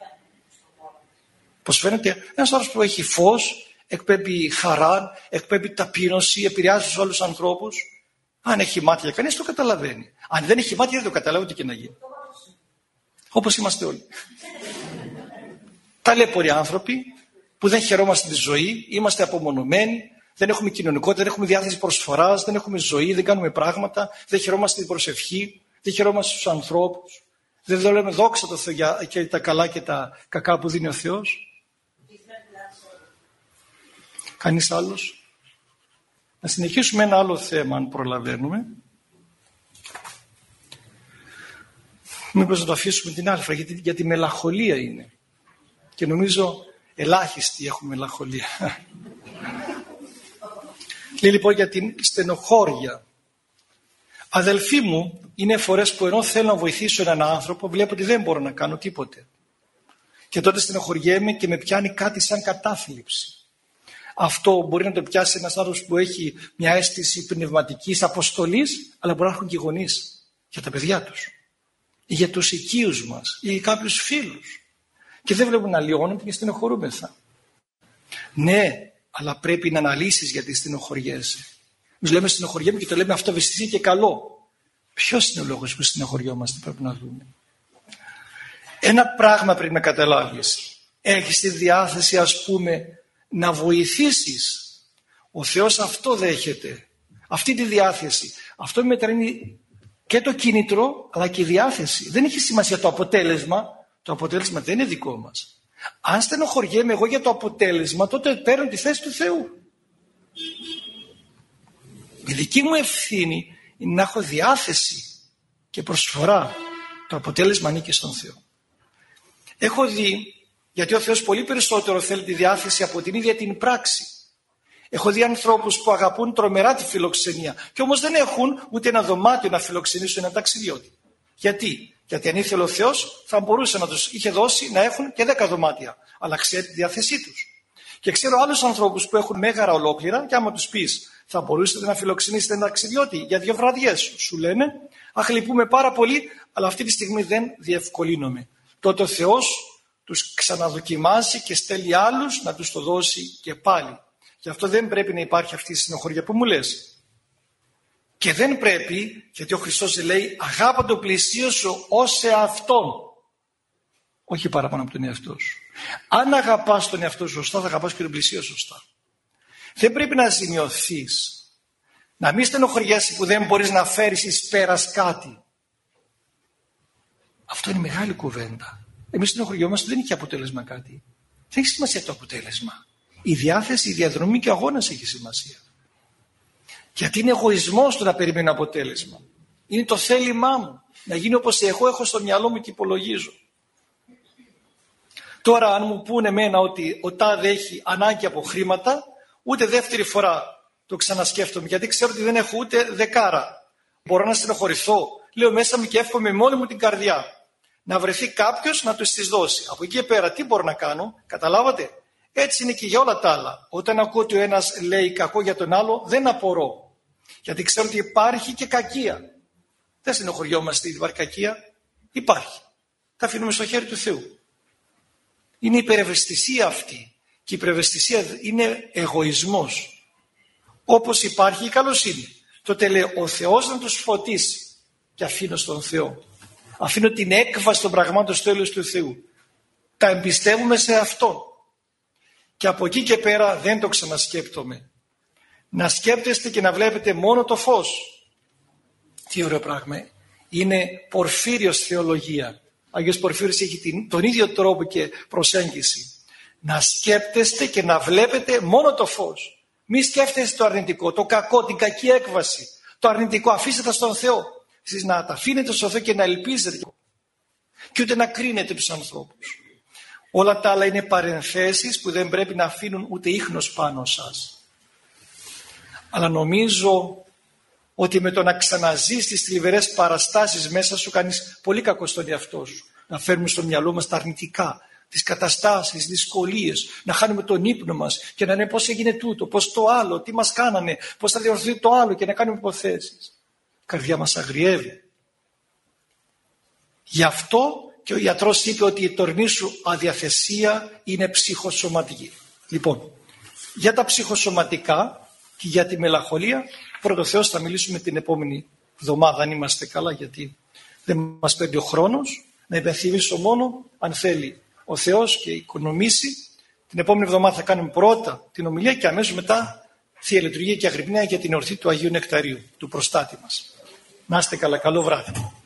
Πώς φαίνεται, ένας άνθρωπος που έχει φως, εκπέμπει χαρά, εκπέμπει ταπείνωση, επηρεάζει τους άλλους ανθρώπους. Αν έχει μάτια, κανείς το καταλαβαίνει. Αν δεν έχει μάτια, δεν το καταλαβαίνει ούτε και να γίνει. Όπως είμαστε όλοι. Ταλέποροι άνθρωποι που δεν χαιρόμαστε τη ζωή, είμαστε απομονωμένοι, δεν έχουμε κοινωνικότητα, δεν έχουμε διάθεση προσφοράς, δεν έχουμε ζωή, δεν κάνουμε πράγματα, δεν χαιρόμαστε την προσευχή, δεν χαιρόμαστε στους ανθρώπους, δεν λέμε δόξα τω Θεώ και τα καλά και τα κακά που δίνει ο Θεός. Κανείς άλλος? Να συνεχίσουμε ένα άλλο θέμα αν προλαβαίνουμε. Μήπως να το αφήσουμε την άλλη φορά, γιατί για τη μελαγχολία είναι. Και νομίζω ελάχιστοι έχουμε μελαγχολία. Λέει λοιπόν για την στενοχώρια. Αδελφοί μου, είναι φορές που ενώ θέλω να βοηθήσω έναν άνθρωπο, βλέπω ότι δεν μπορώ να κάνω τίποτε. Και τότε στενοχωριέμαι και με πιάνει κάτι σαν κατάθλιψη. Αυτό μπορεί να το πιάσει ένας άνθρωπος που έχει μια αίσθηση πνευματικής αποστολής, αλλά μπορεί να έχουν και οι γονείς για τα παιδιά τους, ή για τους οικείους μας, ή για κάποιους φίλους. Και δεν βλέπουν να λιώνουν και στενοχωρούμεθα. Ναι, αλλά πρέπει να αναλύσεις γιατί στενοχωριέσαι. Εμείς λέμε στενοχωριέμαι και το λέμε αυτοευαισθησία και καλό. Ποιος είναι ο λόγος που στενοχωριόμαστε, πρέπει να δούμε. Ένα πράγμα πρέπει να καταλάβεις. Έχεις τη διάθεση, ας πούμε, να βοηθήσεις. Ο Θεός αυτό δέχεται. Αυτή τη διάθεση. Αυτό μετράει και το κίνητρο, αλλά και η διάθεση. Δεν έχει σημασία το αποτέλεσμα. Το αποτέλεσμα δεν είναι δικό μας. Αν στενοχωριέμαι εγώ για το αποτέλεσμα, τότε παίρνω τη θέση του Θεού. Η δική μου ευθύνη είναι να έχω διάθεση και προσφορά. Το αποτέλεσμα ανήκει στον Θεό. Έχω δει, γιατί ο Θεός πολύ περισσότερο θέλει τη διάθεση από την ίδια την πράξη. Έχω δει ανθρώπους που αγαπούν τρομερά τη φιλοξενία και όμως δεν έχουν ούτε ένα δωμάτιο να φιλοξενήσουν ένα ταξιδιώτη. Γιατί? Γιατί αν ήθελε ο Θεός θα μπορούσε να τους είχε δώσει να έχουν και 10 δωμάτια. Αλλά ξέρει τη διάθεσή τους. Και ξέρω άλλους ανθρώπους που έχουν μέγαρα ολόκληρα και άμα τους πεις θα μπορούσατε να φιλοξενήσετε ένα ταξιδιώτη για 2 βραδιές, σου λένε αχ λυπούμε πάρα πολύ, αλλά αυτή τη στιγμή δεν διευκολύνομαι. Τότε ο Θεός τους ξαναδοκιμάζει και στέλνει άλλους να τους το δώσει και πάλι. Γι' αυτό δεν πρέπει να υπάρχει αυτή η στενοχωρία που μου λες. Και δεν πρέπει, γιατί ο Χριστός λέει αγάπα τον πλησίο σου ως εαυτόν. Όχι παραπάνω από τον εαυτό σου. Αν αγαπάς τον εαυτό σου σωστά, θα αγαπάς και τον πλησίο σωστά. Δεν πρέπει να ζημιωθείς. Να μην στενοχωριέσαι που δεν μπορείς να φέρεις εις πέρας κάτι. Αυτό είναι μεγάλη κουβέντα. Εμείς στενοχωριόμαστε, δεν έχει αποτέλεσμα κάτι. Δεν έχει σημασία το αποτέλεσμα. Η διάθεση, η διαδρομή και ο αγώνας έχει σημασία. Γιατί είναι εγωισμός το να περιμένω αποτέλεσμα. Είναι το θέλημά μου. Να γίνει όπως εγώ έχω στο μυαλό μου και υπολογίζω. Τώρα αν μου πούνε εμένα ότι ο τάδε έχει ανάγκη από χρήματα, ούτε δεύτερη φορά το ξανασκέφτομαι. Γιατί ξέρω ότι δεν έχω ούτε δεκάρα. Μπορώ να στενοχωρηθώ. Λέω μέσα μου και εύχομαι με όλη μου την καρδιά. Να βρεθεί κάποιος να τους τις δώσει. Από εκεί και πέρα τι μπορώ να κάνω, καταλάβατε. Έτσι είναι και για όλα τα άλλα. Όταν ακούω ότι ο ένας λέει κακό για τον άλλο, δεν απορώ. Γιατί ξέρω ότι υπάρχει και κακία. Δεν στενοχωριόμαστε, υπάρχει κακία. Υπάρχει. Τα αφήνουμε στο χέρι του Θεού. Είναι υπερευαισθησία αυτή. Και η υπερευαισθησία είναι εγωισμός. Όπως υπάρχει η καλοσύνη. Τότε λέει ο Θεός να τους φωτίσει. Και αφήνω στον Θεό. Αφήνω την έκβαση των πραγμάτων στο έλεος του Θεού. Τα εμπιστεύουμε σε Αυτόν. Και από εκεί και πέρα δεν το ξανασκέπτομαι. Να σκέπτεστε και να βλέπετε μόνο το φως. Τι ωραίο πράγμα. Είναι Πορφύριος θεολογία. Άγιος Πορφύριος έχει τον ίδιο τρόπο και προσέγγιση. Να σκέπτεστε και να βλέπετε μόνο το φως. Μη σκέφτεστε το αρνητικό, το κακό, την κακή έκβαση. Το αρνητικό αφήστε τα στον Θεό. Εσείς να τα αφήνετε στον Θεό και να ελπίζετε. Και ούτε να κρίνετε τους ανθρώπους. Όλα τα άλλα είναι παρενθέσεις που δεν πρέπει να αφήνουν ούτε ίχνος πάνω σας. Αλλά νομίζω ότι με το να ξαναζείς τις θλιβερές παραστάσεις μέσα σου κάνεις πολύ κακό στον εαυτό σου. Να φέρουμε στο μυαλό μας τα αρνητικά, τις καταστάσεις, τις δυσκολίες, να χάνουμε τον ύπνο μας και να είναι πώς έγινε τούτο, πώς το άλλο, τι μας κάνανε, πώς θα διορθωθεί το άλλο και να κάνουμε υποθέσεις. Η καρδιά μας αγριεύει. Γι' αυτό και ο ιατρός είπε ότι η τωρινή σου αδιαθεσία είναι ψυχοσωματική. Λοιπόν, για τα ψυχοσωματικά και για τη μελαγχολία, πρώτο Θεός θα μιλήσουμε την επόμενη εβδομάδα αν είμαστε καλά, γιατί δεν μας παίρνει ο χρόνος. Να υπενθυμίσω μόνο, αν θέλει ο Θεός και οικονομήσει, την επόμενη εβδομάδα θα κάνουμε πρώτα την ομιλία και αμέσως μετά Θεία Λειτουργία και αγρυπνία για την εορτή του Αγίου Νεκταρίου, του προστάτη μας. Να είστε καλά, καλό βράδυ.